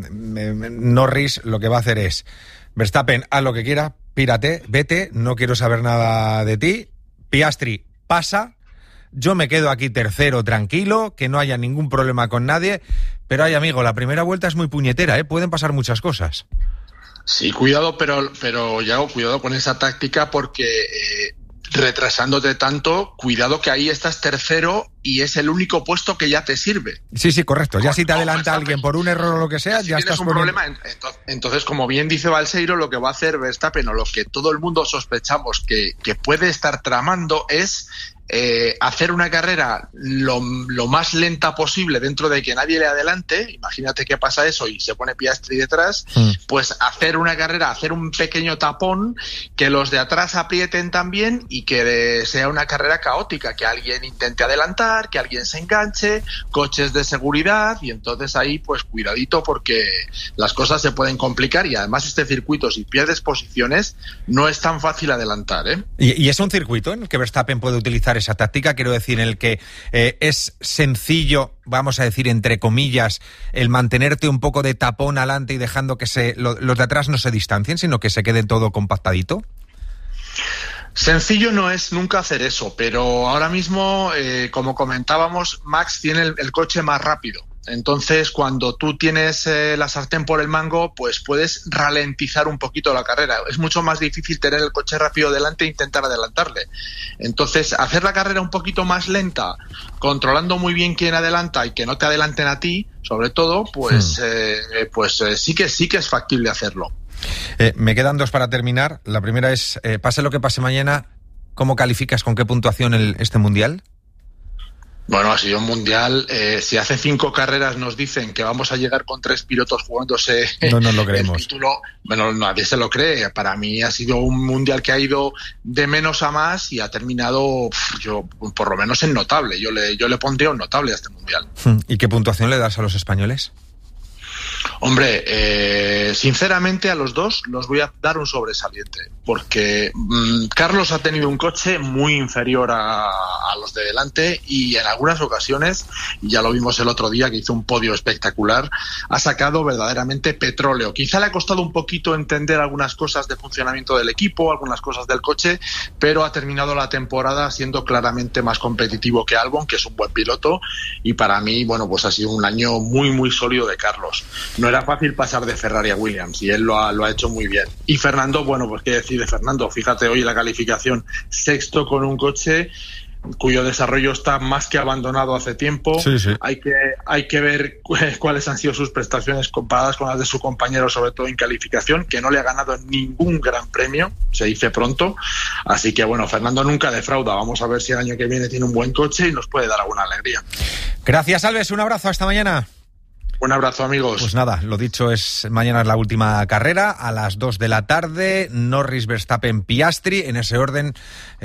Norris lo que va a hacer es: Verstappen, haz lo que quiera, pírate, vete, no quiero saber nada de ti. Piastri, pasa, yo me quedo aquí tercero tranquilo, que no haya ningún problema con nadie. Pero ay, amigo, la primera vuelta es muy puñetera, pueden pasar muchas cosas. Sí, cuidado, pero ya cuidado con esa táctica porque retrasándote tanto, cuidado que ahí estás tercero y es el único puesto que ya te sirve. Sí, correcto. Ya si te adelanta alguien por un error o lo que sea, si ya tienes estás un problema. Entonces, como bien dice Balseiro, lo que va a hacer Verstappen o lo que todo el mundo sospechamos que puede estar tramando es hacer una carrera lo más lenta posible dentro de que nadie le adelante. Imagínate que pasa eso y se pone Piastri detrás, pues hacer una carrera, hacer un pequeño tapón, que los de atrás aprieten también y que sea una carrera caótica, que alguien intente adelantar, que alguien se enganche, coches de seguridad, y entonces ahí pues cuidadito porque las cosas se pueden complicar y además este circuito, si pierdes posiciones, no es tan fácil adelantar, ¿eh? ¿Y es un circuito en el que Verstappen puede utilizar esa táctica? Quiero decir, en el que es sencillo, vamos a decir entre comillas, el mantenerte un poco de tapón adelante y dejando que los de atrás no se distancien, sino que se quede todo compactadito. Sencillo no es nunca hacer eso, pero ahora mismo, como comentábamos, Max tiene el coche más rápido. Entonces, cuando tú tienes la sartén por el mango, pues puedes ralentizar un poquito la carrera. Es mucho más difícil tener el coche rápido delante e intentar adelantarle. Entonces, hacer la carrera un poquito más lenta, controlando muy bien quién adelanta y que no te adelanten a ti, sobre todo, pues sí que es factible hacerlo. Me quedan 2 para terminar. La primera es, pase lo que pase mañana, ¿cómo calificas, con qué puntuación este Mundial? Bueno, ha sido un Mundial. Si hace 5 carreras nos dicen que vamos a llegar con 3 pilotos jugándose no nos lo creemos. El título, bueno, nadie se lo cree. Para mí ha sido un Mundial que ha ido de menos a más y ha terminado, yo por lo menos en notable. Yo le pondría un notable a este Mundial. ¿Y qué puntuación le das a los españoles? Hombre, sinceramente a los dos los voy a dar un sobresaliente, porque Carlos ha tenido un coche muy inferior a los de delante y en algunas ocasiones, y ya lo vimos el otro día que hizo un podio espectacular, ha sacado verdaderamente petróleo. Quizá le ha costado un poquito entender algunas cosas de funcionamiento del equipo, algunas cosas del coche, pero ha terminado la temporada siendo claramente más competitivo que Albon, que es un buen piloto, y para mí, bueno, pues ha sido un año muy, muy sólido de Carlos. No era fácil pasar de Ferrari a Williams y él lo ha hecho muy bien. Y Fernando, bueno, pues qué decir de Fernando. Fíjate hoy en la calificación, 6º con un coche cuyo desarrollo está más que abandonado hace tiempo. Sí. Hay que ver cuáles han sido sus prestaciones comparadas con las de su compañero, sobre todo en calificación, que no le ha ganado ningún gran premio, se dice pronto. Así que bueno, Fernando nunca defrauda. Vamos a ver si el año que viene tiene un buen coche y nos puede dar alguna alegría. Gracias, Alves. Un abrazo. Hasta mañana. Un abrazo, amigos. Pues nada, lo dicho, mañana es la última carrera, a las 2 de la tarde, Norris, Verstappen, Piastri. En ese orden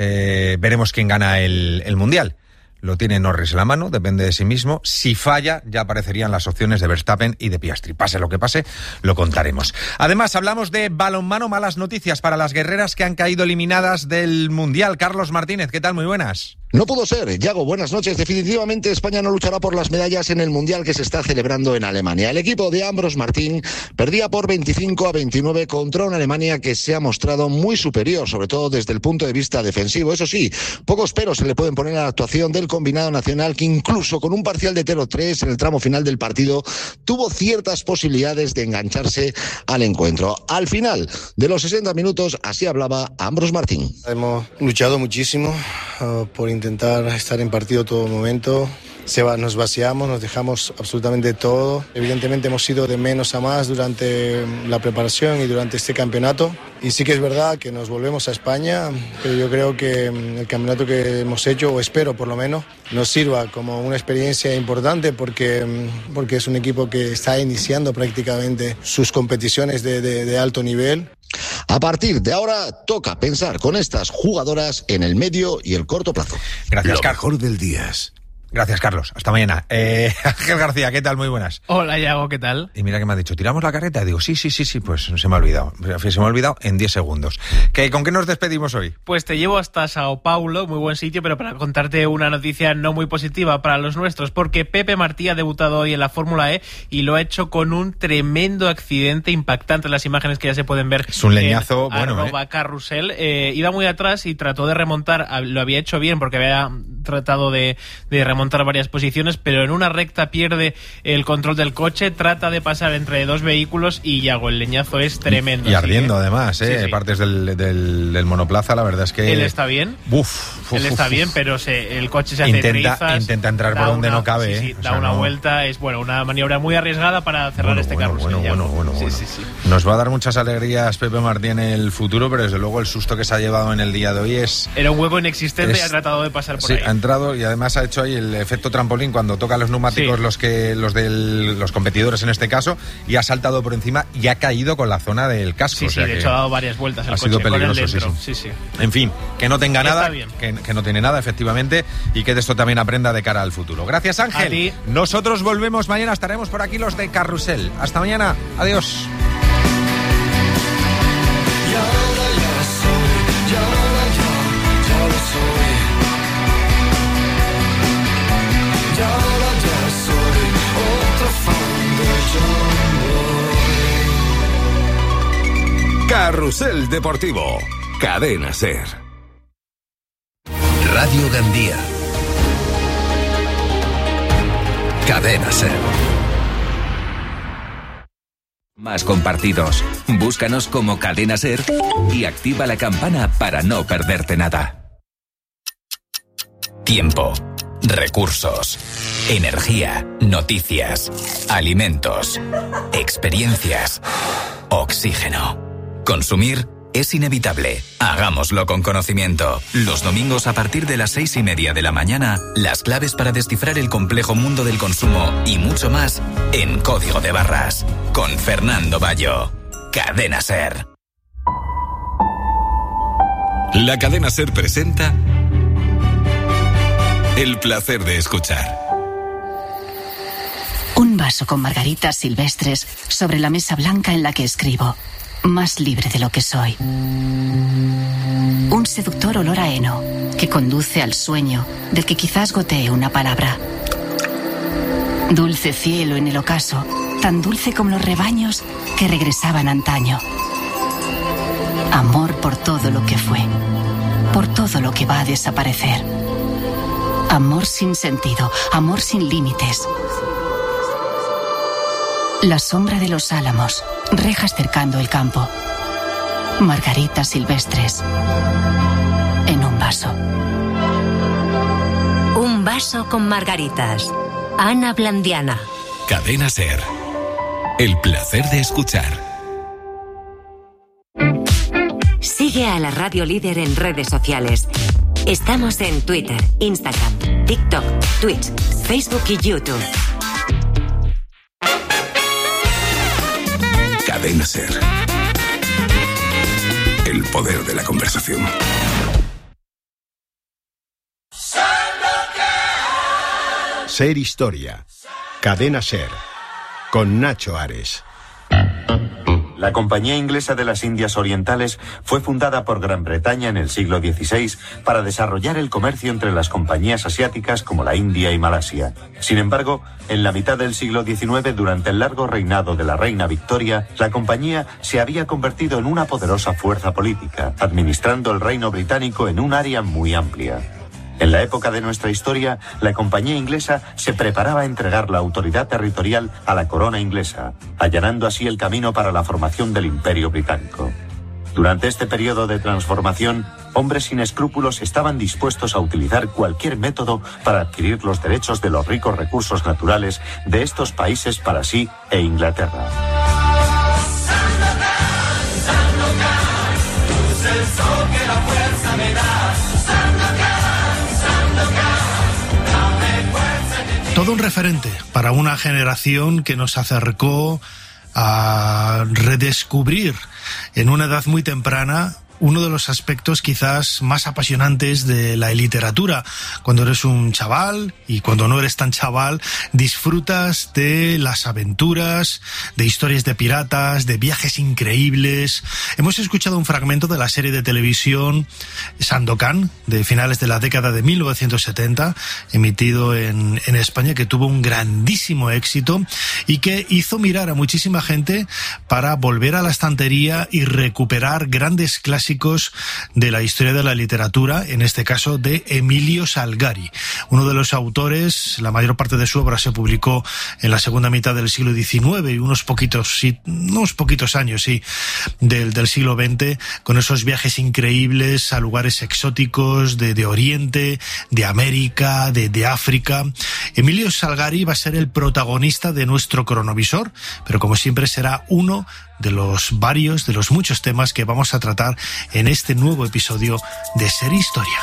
veremos quién gana el Mundial. Lo tiene Norris en la mano, depende de sí mismo. Si falla, ya aparecerían las opciones de Verstappen y de Piastri. Pase lo que pase, lo contaremos. Además, hablamos de balonmano, malas noticias para las guerreras que han caído eliminadas del Mundial. Carlos Martínez, ¿qué tal? Muy buenas. No pudo ser. Yago, buenas noches. Definitivamente España no luchará por las medallas en el Mundial que se está celebrando en Alemania. El equipo de Ambros Martín perdía por 25-29 contra una Alemania que se ha mostrado muy superior, sobre todo desde el punto de vista defensivo. Eso sí, pocos peros se le pueden poner a la actuación del combinado nacional, que incluso con un parcial de 0-3 en el tramo final del partido tuvo ciertas posibilidades de engancharse al encuentro. Al final de los 60 minutos, así hablaba Ambros Martín. Hemos luchado muchísimo por intentar estar en partido todo momento. Nos vaciamos, nos dejamos absolutamente todo. Evidentemente hemos ido de menos a más durante la preparación y durante este campeonato. Y sí que es verdad que nos volvemos a España, pero yo creo que el campeonato que hemos hecho, o espero por lo menos, nos sirva como una experiencia importante porque es un equipo que está iniciando prácticamente sus competiciones de alto nivel. A partir de ahora toca pensar con estas jugadoras en el medio y el corto plazo. Gracias, Lo mejor del día. Gracias, Carlos. Hasta mañana. Ángel García, ¿qué tal? Muy buenas. Hola, Yago, ¿qué tal? Y mira que me ha dicho, ¿tiramos la carreta? Digo, sí, pues se me ha olvidado. Se me ha olvidado en 10 segundos. ¿Con qué nos despedimos hoy? Pues te llevo hasta Sao Paulo, muy buen sitio, pero para contarte una noticia no muy positiva para los nuestros, porque Pepe Martí ha debutado hoy en la Fórmula E y lo ha hecho con un tremendo accidente impactante. Las imágenes que ya se pueden ver. Es un leñazo, bueno. Carrusel. Iba muy atrás y trató de remontar. Lo había hecho bien porque había tratado de remontar varias posiciones, pero en una recta pierde el control del coche, trata de pasar entre dos vehículos y Yago, el leñazo es tremendo. Y ardiendo además, sí. Partes del monoplaza, la verdad es que... Él está bien. Él está bien, pero el coche se hace trizas. Intenta entrar por donde no cabe. Da una vuelta, es una maniobra muy arriesgada para cerrar este carrusel. Bueno. Nos va a dar muchas alegrías Pepe Martí en el futuro, pero desde luego el susto que se ha llevado en el día de hoy es... Era un hueco inexistente y ha tratado de pasar por ahí. Ha entrado y además ha hecho ahí el efecto trampolín cuando toca los neumáticos, los competidores en este caso, y ha saltado por encima y ha caído con la zona del casco. Sí, de hecho ha dado varias vueltas el coche. Ha sido peligroso, sí. En fin, que no tenga nada, que no tiene nada, efectivamente, y que de esto también aprenda de cara al futuro. Gracias, Ángel. Nosotros volvemos mañana, estaremos por aquí los de Carrusel. Hasta mañana, adiós. Carrusel Deportivo, Cadena SER. Radio Gandía, Cadena SER. Más compartidos. Búscanos como Cadena SER y activa la campana para no perderte nada. Tiempo, recursos, energía, noticias, alimentos, experiencias, oxígeno. Consumir es inevitable. Hagámoslo con conocimiento. Los domingos a partir de las 6:30 de la mañana, las claves para descifrar el complejo mundo del consumo y mucho más en Código de Barras. Con Fernando Bayo. Cadena SER. La Cadena SER presenta El placer de escuchar. Un vaso con margaritas silvestres sobre la mesa blanca en la que escribo. Más libre de lo que soy. Un seductor olor a heno que conduce al sueño del que quizás gotee una palabra. Dulce cielo en el ocaso, tan dulce como los rebaños que regresaban antaño. Amor por todo lo que fue, por todo lo que va a desaparecer. Amor sin sentido, amor sin límites. La sombra de los álamos, rejas cercando el campo. Margaritas silvestres en un vaso. Un vaso con margaritas. Ana Blandiana. Cadena SER. El placer de escuchar. Sigue a la Radio Líder en redes sociales. Estamos en Twitter, Instagram, TikTok, Twitch, Facebook y YouTube. Cadena SER. El poder de la conversación. SER Historia. Cadena SER. Con Nacho Ares. La Compañía Inglesa de las Indias Orientales fue fundada por Gran Bretaña en el siglo XVI para desarrollar el comercio entre las compañías asiáticas como la India y Malasia. Sin embargo, en la mitad del siglo XIX, durante el largo reinado de la reina Victoria, la compañía se había convertido en una poderosa fuerza política, administrando el reino británico en un área muy amplia. En la época de nuestra historia, la compañía inglesa se preparaba a entregar la autoridad territorial a la corona inglesa, allanando así el camino para la formación del Imperio británico. Durante este periodo de transformación, hombres sin escrúpulos estaban dispuestos a utilizar cualquier método para adquirir los derechos de los ricos recursos naturales de estos países para sí e Inglaterra. Todo un referente para una generación que nos acercó a redescubrir en una edad muy temprana uno de los aspectos quizás más apasionantes de la literatura. Cuando eres un chaval y cuando no eres tan chaval, disfrutas de las aventuras, de historias de piratas, de viajes increíbles. Hemos escuchado un fragmento de la serie de televisión Sandokan, de finales de la década de 1970, emitido en España, que tuvo un grandísimo éxito y que hizo mirar a muchísima gente para volver a la estantería y recuperar grandes clásicos de la historia de la literatura, en este caso de Emilio Salgari, uno de los autores. La mayor parte de su obra se publicó en la segunda mitad del siglo XIX y unos poquitos años del siglo XX, con esos viajes increíbles a lugares exóticos de Oriente, de América, de África. Emilio Salgari va a ser el protagonista de nuestro cronovisor, pero como siempre será uno de los muchos temas que vamos a tratar en este nuevo episodio de SER Historia.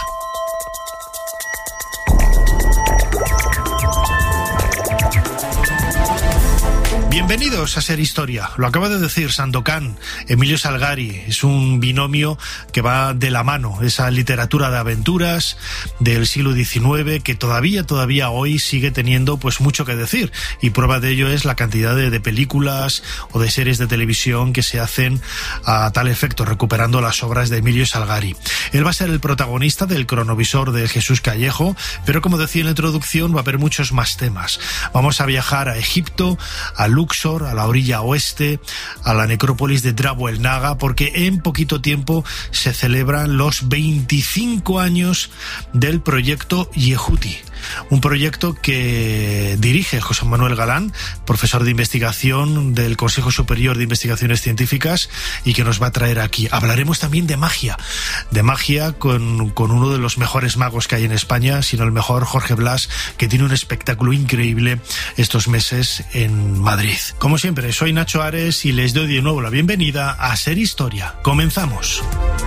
Bienvenidos a SER Historia. Lo acaba de decir Sandokan, Emilio Salgari. Es un binomio que va de la mano. Esa literatura de aventuras del siglo XIX que todavía hoy sigue teniendo pues mucho que decir. Y prueba de ello es la cantidad de películas o de series de televisión que se hacen a tal efecto, recuperando las obras de Emilio Salgari. Él va a ser el protagonista del cronovisor de Jesús Callejo, pero como decía en la introducción, va a haber muchos más temas. Vamos a viajar a Egipto, a Luxor, a la orilla oeste, a la necrópolis de Drabo el Naga, porque en poquito tiempo se celebran los 25 años del proyecto Yehuti. un proyecto que dirige José Manuel Galán, profesor de investigación del Consejo Superior de Investigaciones Científicas, y que nos va a traer aquí. Hablaremos también de magia con uno de los mejores magos que hay en España, sino el mejor, Jorge Blas, que tiene un espectáculo increíble estos meses en Madrid. Como siempre, soy Nacho Ares y les doy de nuevo la bienvenida a Ser Historia. Comenzamos.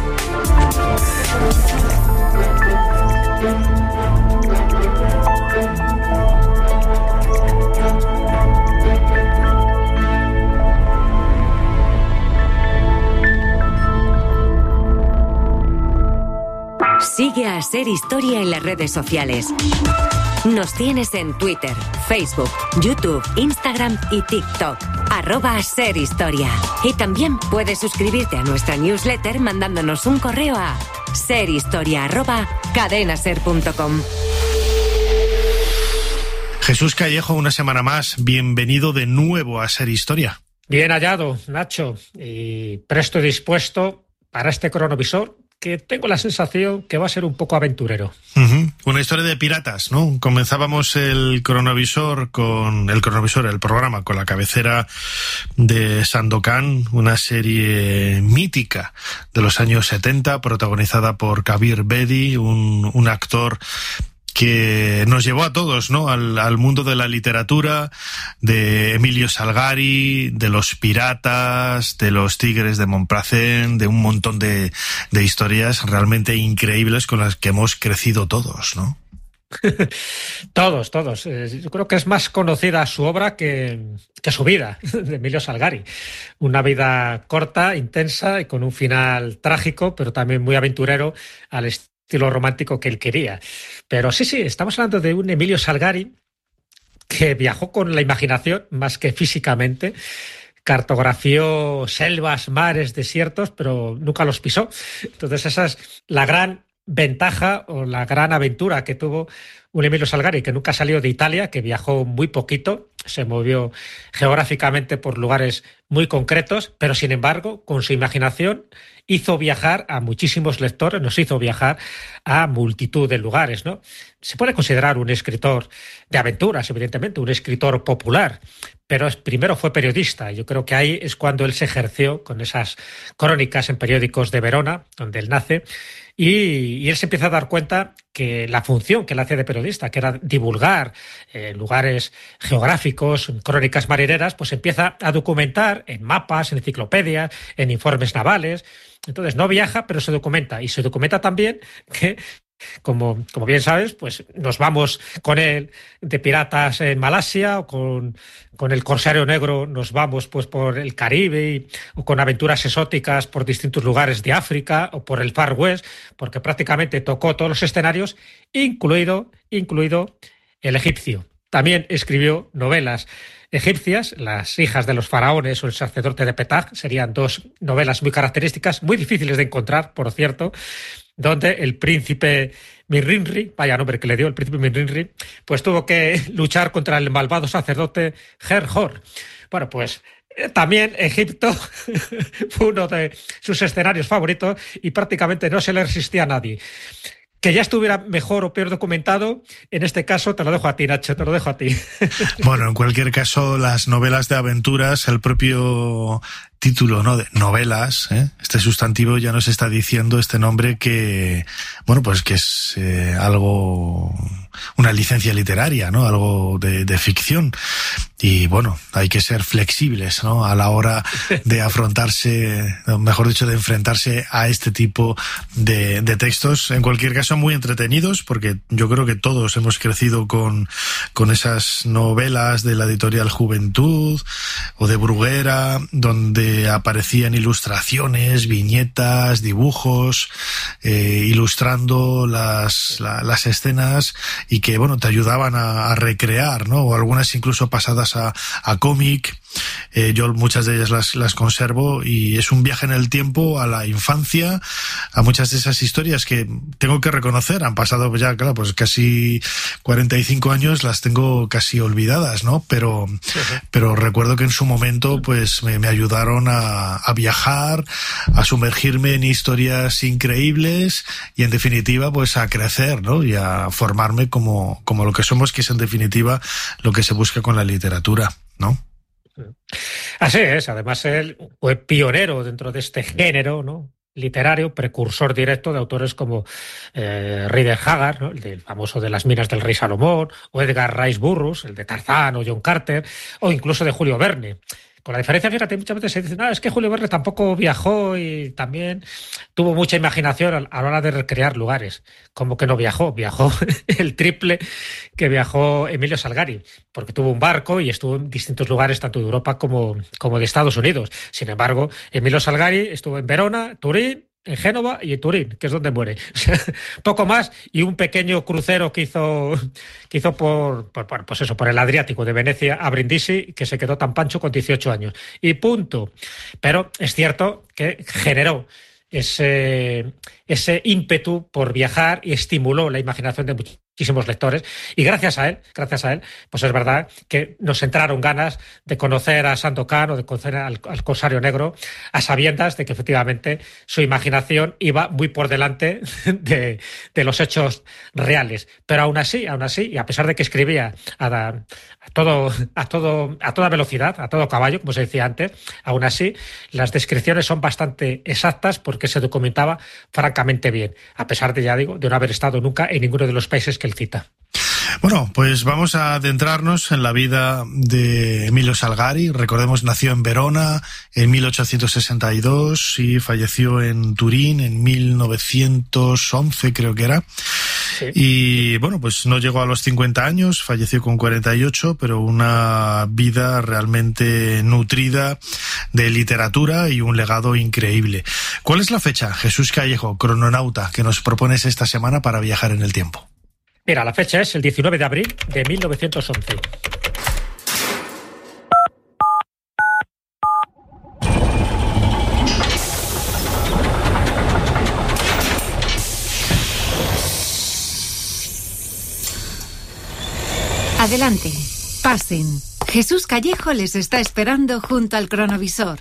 Sigue a Ser Historia en las redes sociales. Nos tienes en Twitter, Facebook, YouTube, Instagram y TikTok. @SerHistoria. Y también puedes suscribirte a nuestra newsletter mandándonos un correo a serhistoria@cadenaser.com. Jesús Callejo, una semana más. Bienvenido de nuevo a Ser Historia. Bien hallado, Nacho, y presto y dispuesto para este cronovisor, que tengo la sensación que va a ser un poco aventurero. Una historia de piratas, ¿no? Comenzábamos el programa con la cabecera de Sandokan, una serie mítica de los años 70, protagonizada por Kabir Bedi, un actor que nos llevó a todos, ¿no? Al mundo de la literatura, de Emilio Salgari, de los piratas, de los tigres de Montparnasse, de un montón de historias realmente increíbles con las que hemos crecido todos, ¿no? Todos. Yo creo que es más conocida su obra que su vida, de Emilio Salgari. Una vida corta, intensa y con un final trágico, pero también muy aventurero al estilo romántico que él quería. Pero sí, estamos hablando de un Emilio Salgari que viajó con la imaginación más que físicamente, cartografió selvas, mares, desiertos, pero nunca los pisó. Entonces esa es la gran ventaja o la gran aventura que tuvo un Emilio Salgari, que nunca salió de Italia, que viajó muy poquito, se movió geográficamente por lugares muy concretos, pero sin embargo, con su imaginación hizo viajar a muchísimos lectores, nos hizo viajar a multitud de lugares, ¿no? Se puede considerar un escritor de aventuras, evidentemente, un escritor popular, pero primero fue periodista. Yo creo que ahí es cuando él se ejerció con esas crónicas en periódicos de Verona, donde él nace, y él se empieza a dar cuenta que la función que él hacía de periodista, que era divulgar lugares geográficos, crónicas marineras, pues empieza a documentar en mapas, en enciclopedias, en informes navales. Entonces no viaja, pero se documenta. Y se documenta también que, como bien sabes, pues nos vamos con él de piratas en Malasia, o con el Corsario Negro nos vamos pues por el Caribe, o con aventuras exóticas por distintos lugares de África o por el Far West, porque prácticamente tocó todos los escenarios, incluido el egipcio. También escribió novelas egipcias, Las hijas de los faraones o El sacerdote de Petah, serían dos novelas muy características, muy difíciles de encontrar, por cierto, donde el príncipe Minrinri, vaya nombre que le dio el príncipe Minrinri, pues tuvo que luchar contra el malvado sacerdote Herhor. Bueno, pues también Egipto fue uno de sus escenarios favoritos y prácticamente no se le resistía a nadie. Que ya estuviera mejor o peor documentado, en este caso te lo dejo a ti, Nacho, te lo dejo a ti. Bueno, en cualquier caso, las novelas de aventuras, el propio título, ¿no?, de novelas, este sustantivo ya nos está diciendo, este nombre, que, bueno, pues que es algo, una licencia literaria, ¿no?, algo de ficción. Y bueno, hay que ser flexibles, ¿no?, a la hora de afrontarse, mejor dicho, de enfrentarse a este tipo de textos. En cualquier caso, muy entretenidos, porque yo creo que todos hemos crecido con esas novelas de la editorial Juventud o de Bruguera, donde aparecían ilustraciones, viñetas, dibujos, ilustrando las escenas, y que, bueno, te ayudaban a recrear, ¿no?, o algunas incluso pasadas a cómic. Yo muchas de ellas las conservo y es un viaje en el tiempo a la infancia, a muchas de esas historias que tengo que reconocer, han pasado ya, claro, pues casi 45 años, las tengo casi olvidadas, ¿no? Pero recuerdo que en su momento pues me ayudaron a viajar, a sumergirme en historias increíbles y en definitiva pues a crecer, ¿no? Y a formarme como lo que somos, que es en definitiva lo que se busca con la literatura, ¿no? Así es, además él fue pionero dentro de este género, ¿no?, literario, precursor directo de autores como Rider Haggard, ¿no?, el famoso de Las minas del rey Salomón, o Edgar Rice Burroughs, el de Tarzán o John Carter, o incluso de Julio Verne. Con la diferencia, fíjate, muchas veces se dice, no, es que Julio Verne tampoco viajó y también tuvo mucha imaginación a la hora de recrear lugares. Como que no viajó el triple que viajó Emilio Salgari, porque tuvo un barco y estuvo en distintos lugares, tanto de Europa como de Estados Unidos. Sin embargo, Emilio Salgari estuvo en Verona, Turín, en Génova y en Turín, que es donde muere. Poco más, y un pequeño crucero que hizo por el Adriático, de Venecia a Brindisi, que se quedó tan pancho con 18 años. Y punto. Pero es cierto que generó ese ímpetu por viajar y estimuló la imaginación de muchísimos lectores, y gracias a él, pues es verdad que nos entraron ganas de conocer a Sandokan o de conocer al Corsario Negro, a sabiendas de que efectivamente su imaginación iba muy por delante de los hechos reales. Pero aún así, y a pesar de que escribía a toda velocidad, a todo caballo, como se decía antes, aún así las descripciones son bastante exactas porque se documentaba francamente bien, a pesar de, ya digo, de no haber estado nunca en ninguno de los países que él cita. Bueno, pues vamos a adentrarnos en la vida de Emilio Salgari. Recordemos, nació en Verona en 1862 y falleció en Turín en 1911, creo que era. Sí. Y bueno, pues no llegó a los 50 años, falleció con 48, pero una vida realmente nutrida de literatura y un legado increíble. ¿Cuál es la fecha, Jesús Callejo, crononauta, que nos propones esta semana para viajar en el tiempo? Mira, la fecha es el 19 de abril de 1911. Adelante, pasen. Jesús Callejo les está esperando junto al cronovisor.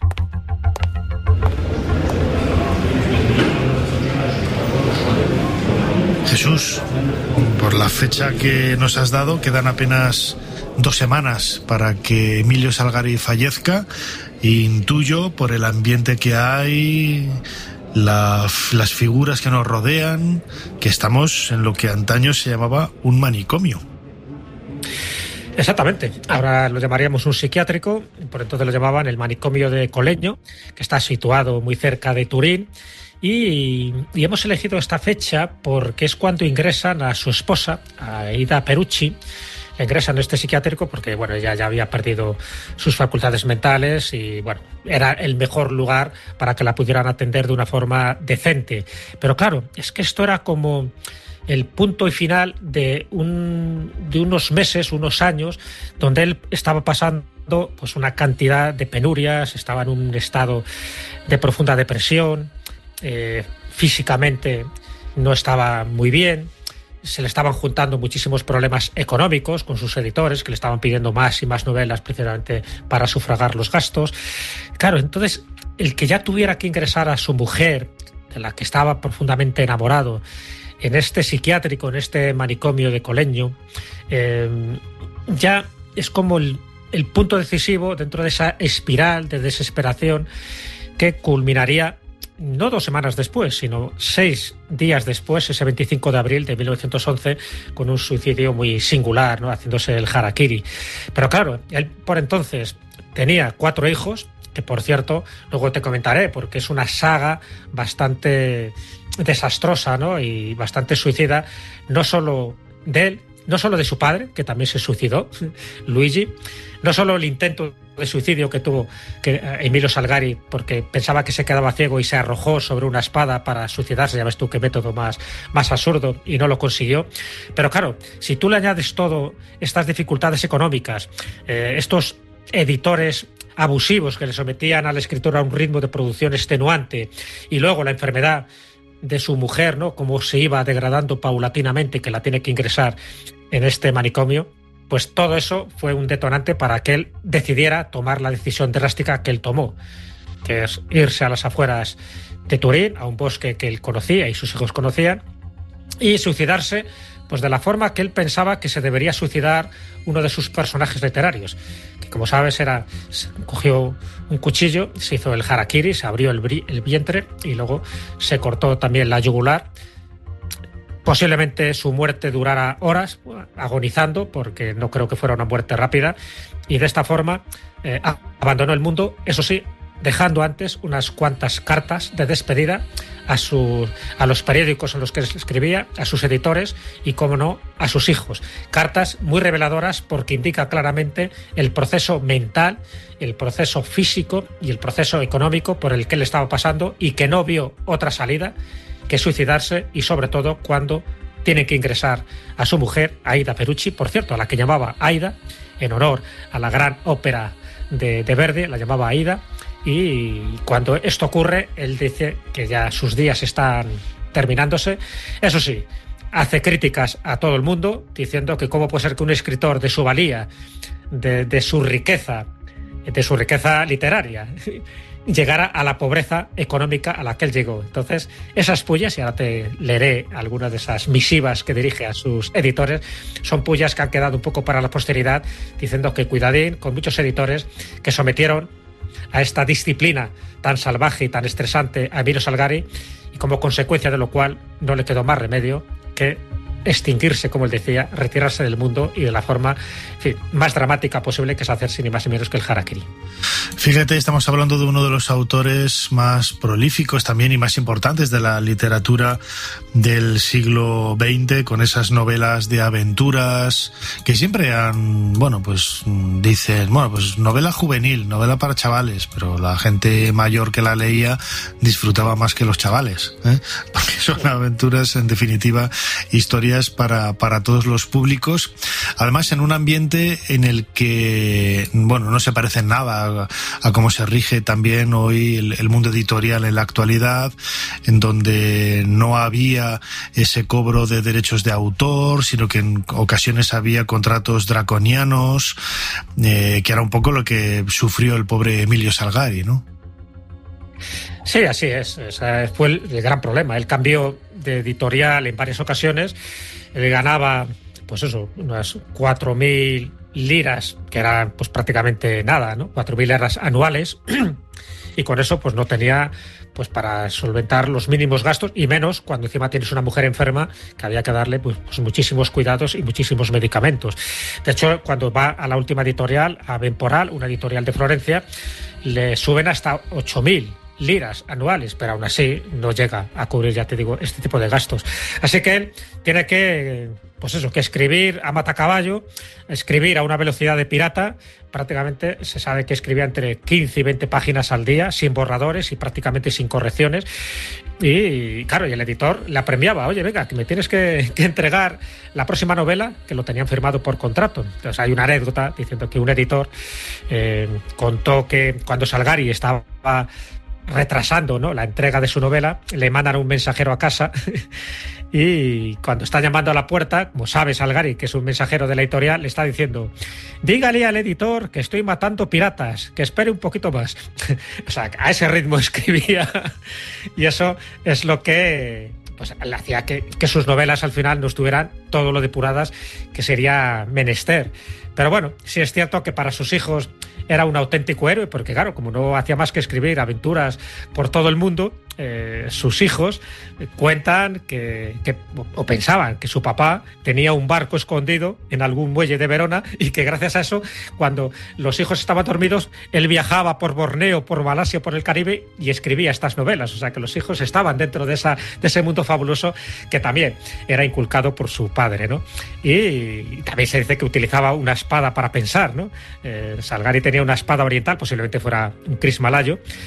Jesús, por la fecha que nos has dado, quedan apenas 2 semanas para que Emilio Salgari fallezca. Intuyo, por el ambiente que hay, las figuras que nos rodean, que estamos en lo que antaño se llamaba un manicomio. Exactamente. Ahora lo llamaríamos un psiquiátrico, por entonces lo llamaban el manicomio de Colegno, que está situado muy cerca de Turín. Y hemos elegido esta fecha porque es cuando ingresan a su esposa, a Ida Perucci. La ingresan en este psiquiátrico porque, bueno, ella ya había perdido sus facultades mentales y, bueno, era el mejor lugar para que la pudieran atender de una forma decente. Pero claro, es que esto era como el punto y final de unos meses, unos años, donde él estaba pasando pues una cantidad de penurias, estaba en un estado de profunda depresión. Físicamente no estaba muy bien, se le estaban juntando muchísimos problemas económicos con sus editores, que le estaban pidiendo más y más novelas precisamente para sufragar los gastos. Claro, entonces el que ya tuviera que ingresar a su mujer, de la que estaba profundamente enamorado, en este psiquiátrico, en este manicomio de Colegno, ya es como el punto decisivo dentro de esa espiral de desesperación que culminaría no 2 semanas después, sino 6 días después, ese 25 de abril de 1911, con un suicidio muy singular, ¿no?, haciéndose el harakiri. Pero claro, él por entonces tenía 4 hijos, que por cierto, luego te comentaré, porque es una saga bastante desastrosa, ¿no?, y bastante suicida, no solo de él, no solo de su padre, que también se suicidó, Luigi, no solo el intento de suicidio que tuvo Emilio Salgari porque pensaba que se quedaba ciego y se arrojó sobre una espada para suicidarse, ya ves tú qué método más absurdo, y no lo consiguió. Pero claro, si tú le añades todo estas dificultades económicas, estos editores abusivos que le sometían al escritor a un ritmo de producción extenuante, y luego la enfermedad de su mujer, ¿no? Cómo se iba degradando paulatinamente, que la tiene que ingresar en este manicomio, pues todo eso fue un detonante para que él decidiera tomar la decisión drástica que él tomó, que es irse a las afueras de Turín, a un bosque que él conocía y sus hijos conocían, y suicidarse pues de la forma que él pensaba que se debería suicidar uno de sus personajes literarios, que como sabes cogió un cuchillo, se hizo el harakiri, se abrió el vientre y luego se cortó también la yugular. Posiblemente su muerte durara horas, agonizando, porque no creo que fuera una muerte rápida, y de esta forma abandonó el mundo, eso sí, dejando antes unas cuantas cartas de despedida a los periódicos en los que escribía, a sus editores y, como no, a sus hijos. Cartas muy reveladoras porque indica claramente el proceso mental, el proceso físico y el proceso económico por el que él estaba pasando y que no vio otra salida que suicidarse, y sobre todo cuando tiene que ingresar a su mujer, Aida Perucci, por cierto, a la que llamaba Aida, en honor a la gran ópera de Verdi, la llamaba Aida. Y cuando esto ocurre, él dice que ya sus días están terminándose. Eso sí, hace críticas a todo el mundo, diciendo que cómo puede ser que un escritor de su valía, de su riqueza literaria, llegara a la pobreza económica a la que él llegó. Entonces, esas pullas, y ahora te leeré algunas de esas misivas que dirige a sus editores, son pullas que han quedado un poco para la posteridad, diciendo que cuidadín con muchos editores que sometieron a esta disciplina tan salvaje y tan estresante a Emilio Salgari, y como consecuencia de lo cual no le quedó más remedio que extinguirse, como él decía, retirarse del mundo, y de la forma, en fin, más dramática posible, que es hacerse ni más ni menos que el harakiri. Fíjate, estamos hablando de uno de los autores más prolíficos también y más importantes de la literatura del siglo XX, con esas novelas de aventuras que siempre han, dicen, novela juvenil, novela para chavales, pero la gente mayor que la leía disfrutaba más que los chavales, porque son aventuras, en definitiva, historias para todos los públicos, además en un ambiente en el que no se parece en nada a cómo se rige también hoy el mundo editorial en la actualidad, en donde no había ese cobro de derechos de autor, sino que en ocasiones había contratos draconianos, que era un poco lo que sufrió el pobre Emilio Salgari, ¿no? Sí, así es. Ese fue el gran problema. Él cambió de editorial en varias ocasiones. Él ganaba, unas 4.000 liras, que eran pues prácticamente nada, ¿no? 4.000 liras anuales. Y con eso pues no tenía pues para solventar los mínimos gastos, y menos cuando encima tienes una mujer enferma que había que darle pues muchísimos cuidados y muchísimos medicamentos. De hecho, cuando va a la última editorial, a Benporal, una editorial de Florencia, le suben hasta 8.000 liras anuales, pero aún así no llega a cubrir, ya te digo, este tipo de gastos. Así que él tiene que escribir a matacaballo, escribir a una velocidad de pirata. Prácticamente se sabe que escribía entre 15 y 20 páginas al día, sin borradores y prácticamente sin correcciones. Y claro, y el editor le apremiaba: oye, venga, que me tienes que entregar la próxima novela, que lo tenían firmado por contrato. Entonces hay una anécdota diciendo que un editor contó que cuando Salgari estaba retrasando, ¿no?, la entrega de su novela, le mandan un mensajero a casa y cuando está llamando a la puerta, como sabe Salgari, que es un mensajero de la editorial, le está diciendo: dígale al editor que estoy matando piratas, que espere un poquito más. O sea, a ese ritmo escribía, y eso es lo que pues le hacía que sus novelas al final no estuvieran todo lo depuradas que sería menester. Pero bueno, sí es cierto que para sus hijos era un auténtico héroe, porque claro, como no hacía más que escribir aventuras por todo el mundo, sus hijos cuentan o pensaban que su papá tenía un barco escondido en algún muelle de Verona, y que gracias a eso, cuando los hijos estaban dormidos, él viajaba por Borneo, por Malasia, por el Caribe, y escribía estas novelas. O sea, que los hijos estaban dentro de ese mundo fabuloso que también era inculcado por su padre, ¿no? Y también se dice que utilizaba una espada para pensar, ¿no? Salgari tenía una espada oriental, posiblemente fuera un Krismalayo,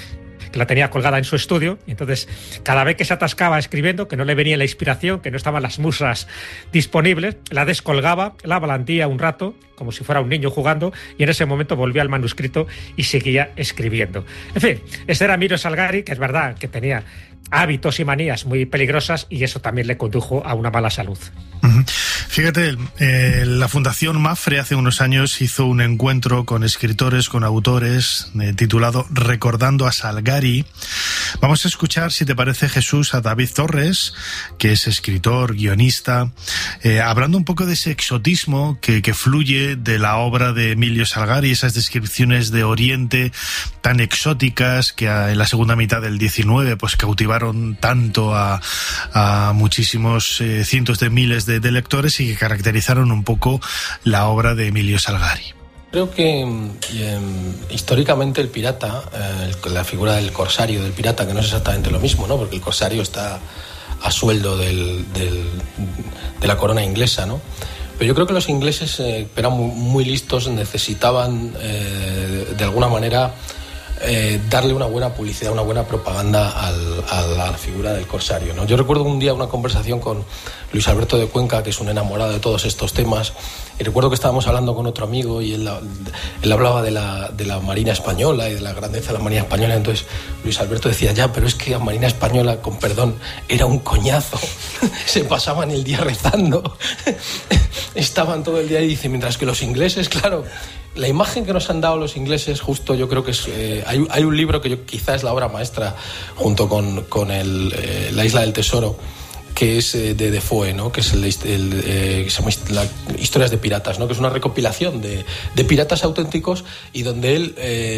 que la tenía colgada en su estudio, y entonces cada vez que se atascaba escribiendo, que no le venía la inspiración, que no estaban las musas disponibles, la descolgaba, la blandía un rato, como si fuera un niño jugando, y en ese momento volvía al manuscrito y seguía escribiendo. En fin, este era Emilio Salgari, que es verdad que tenía hábitos y manías muy peligrosas, y eso también le condujo a una mala salud. Fíjate, la Fundación Mafre hace unos años hizo un encuentro con escritores, con autores, titulado Recordando a Salgari. Vamos a escuchar, si te parece, Jesús, a David Torres, que es escritor, guionista, hablando un poco de ese exotismo que fluye de la obra de Emilio Salgari, esas descripciones de Oriente tan exóticas que en la segunda mitad del XIX pues cautivaron tanto a muchísimos cientos de miles de lectores y que caracterizaron un poco la obra de Emilio Salgari. Creo que históricamente el pirata, la figura del corsario, del pirata, que no es exactamente lo mismo, ¿no? Porque el corsario está a sueldo de la corona inglesa, ¿no? Pero yo creo que los ingleses, eran muy listos, necesitaban de alguna manera darle una buena publicidad, una buena propaganda a la figura del corsario, ¿no? Yo recuerdo un día una conversación con Luis Alberto de Cuenca, que es un enamorado de todos estos temas, y recuerdo que estábamos hablando con otro amigo y él hablaba de la Marina Española y de la grandeza de la Marina Española. Entonces Luis Alberto decía, ya, pero es que la Marina Española, con perdón, era un coñazo. Se pasaban el día rezando. Estaban todo el día, y dice, mientras que los ingleses, claro, la imagen que nos han dado los ingleses, justo yo creo que es... hay un libro que quizá es la obra maestra, junto con La Isla del Tesoro, que es de Defoe, ¿no? Que es que se llama Historias de Piratas, ¿no? Que es una recopilación de piratas auténticos, y donde él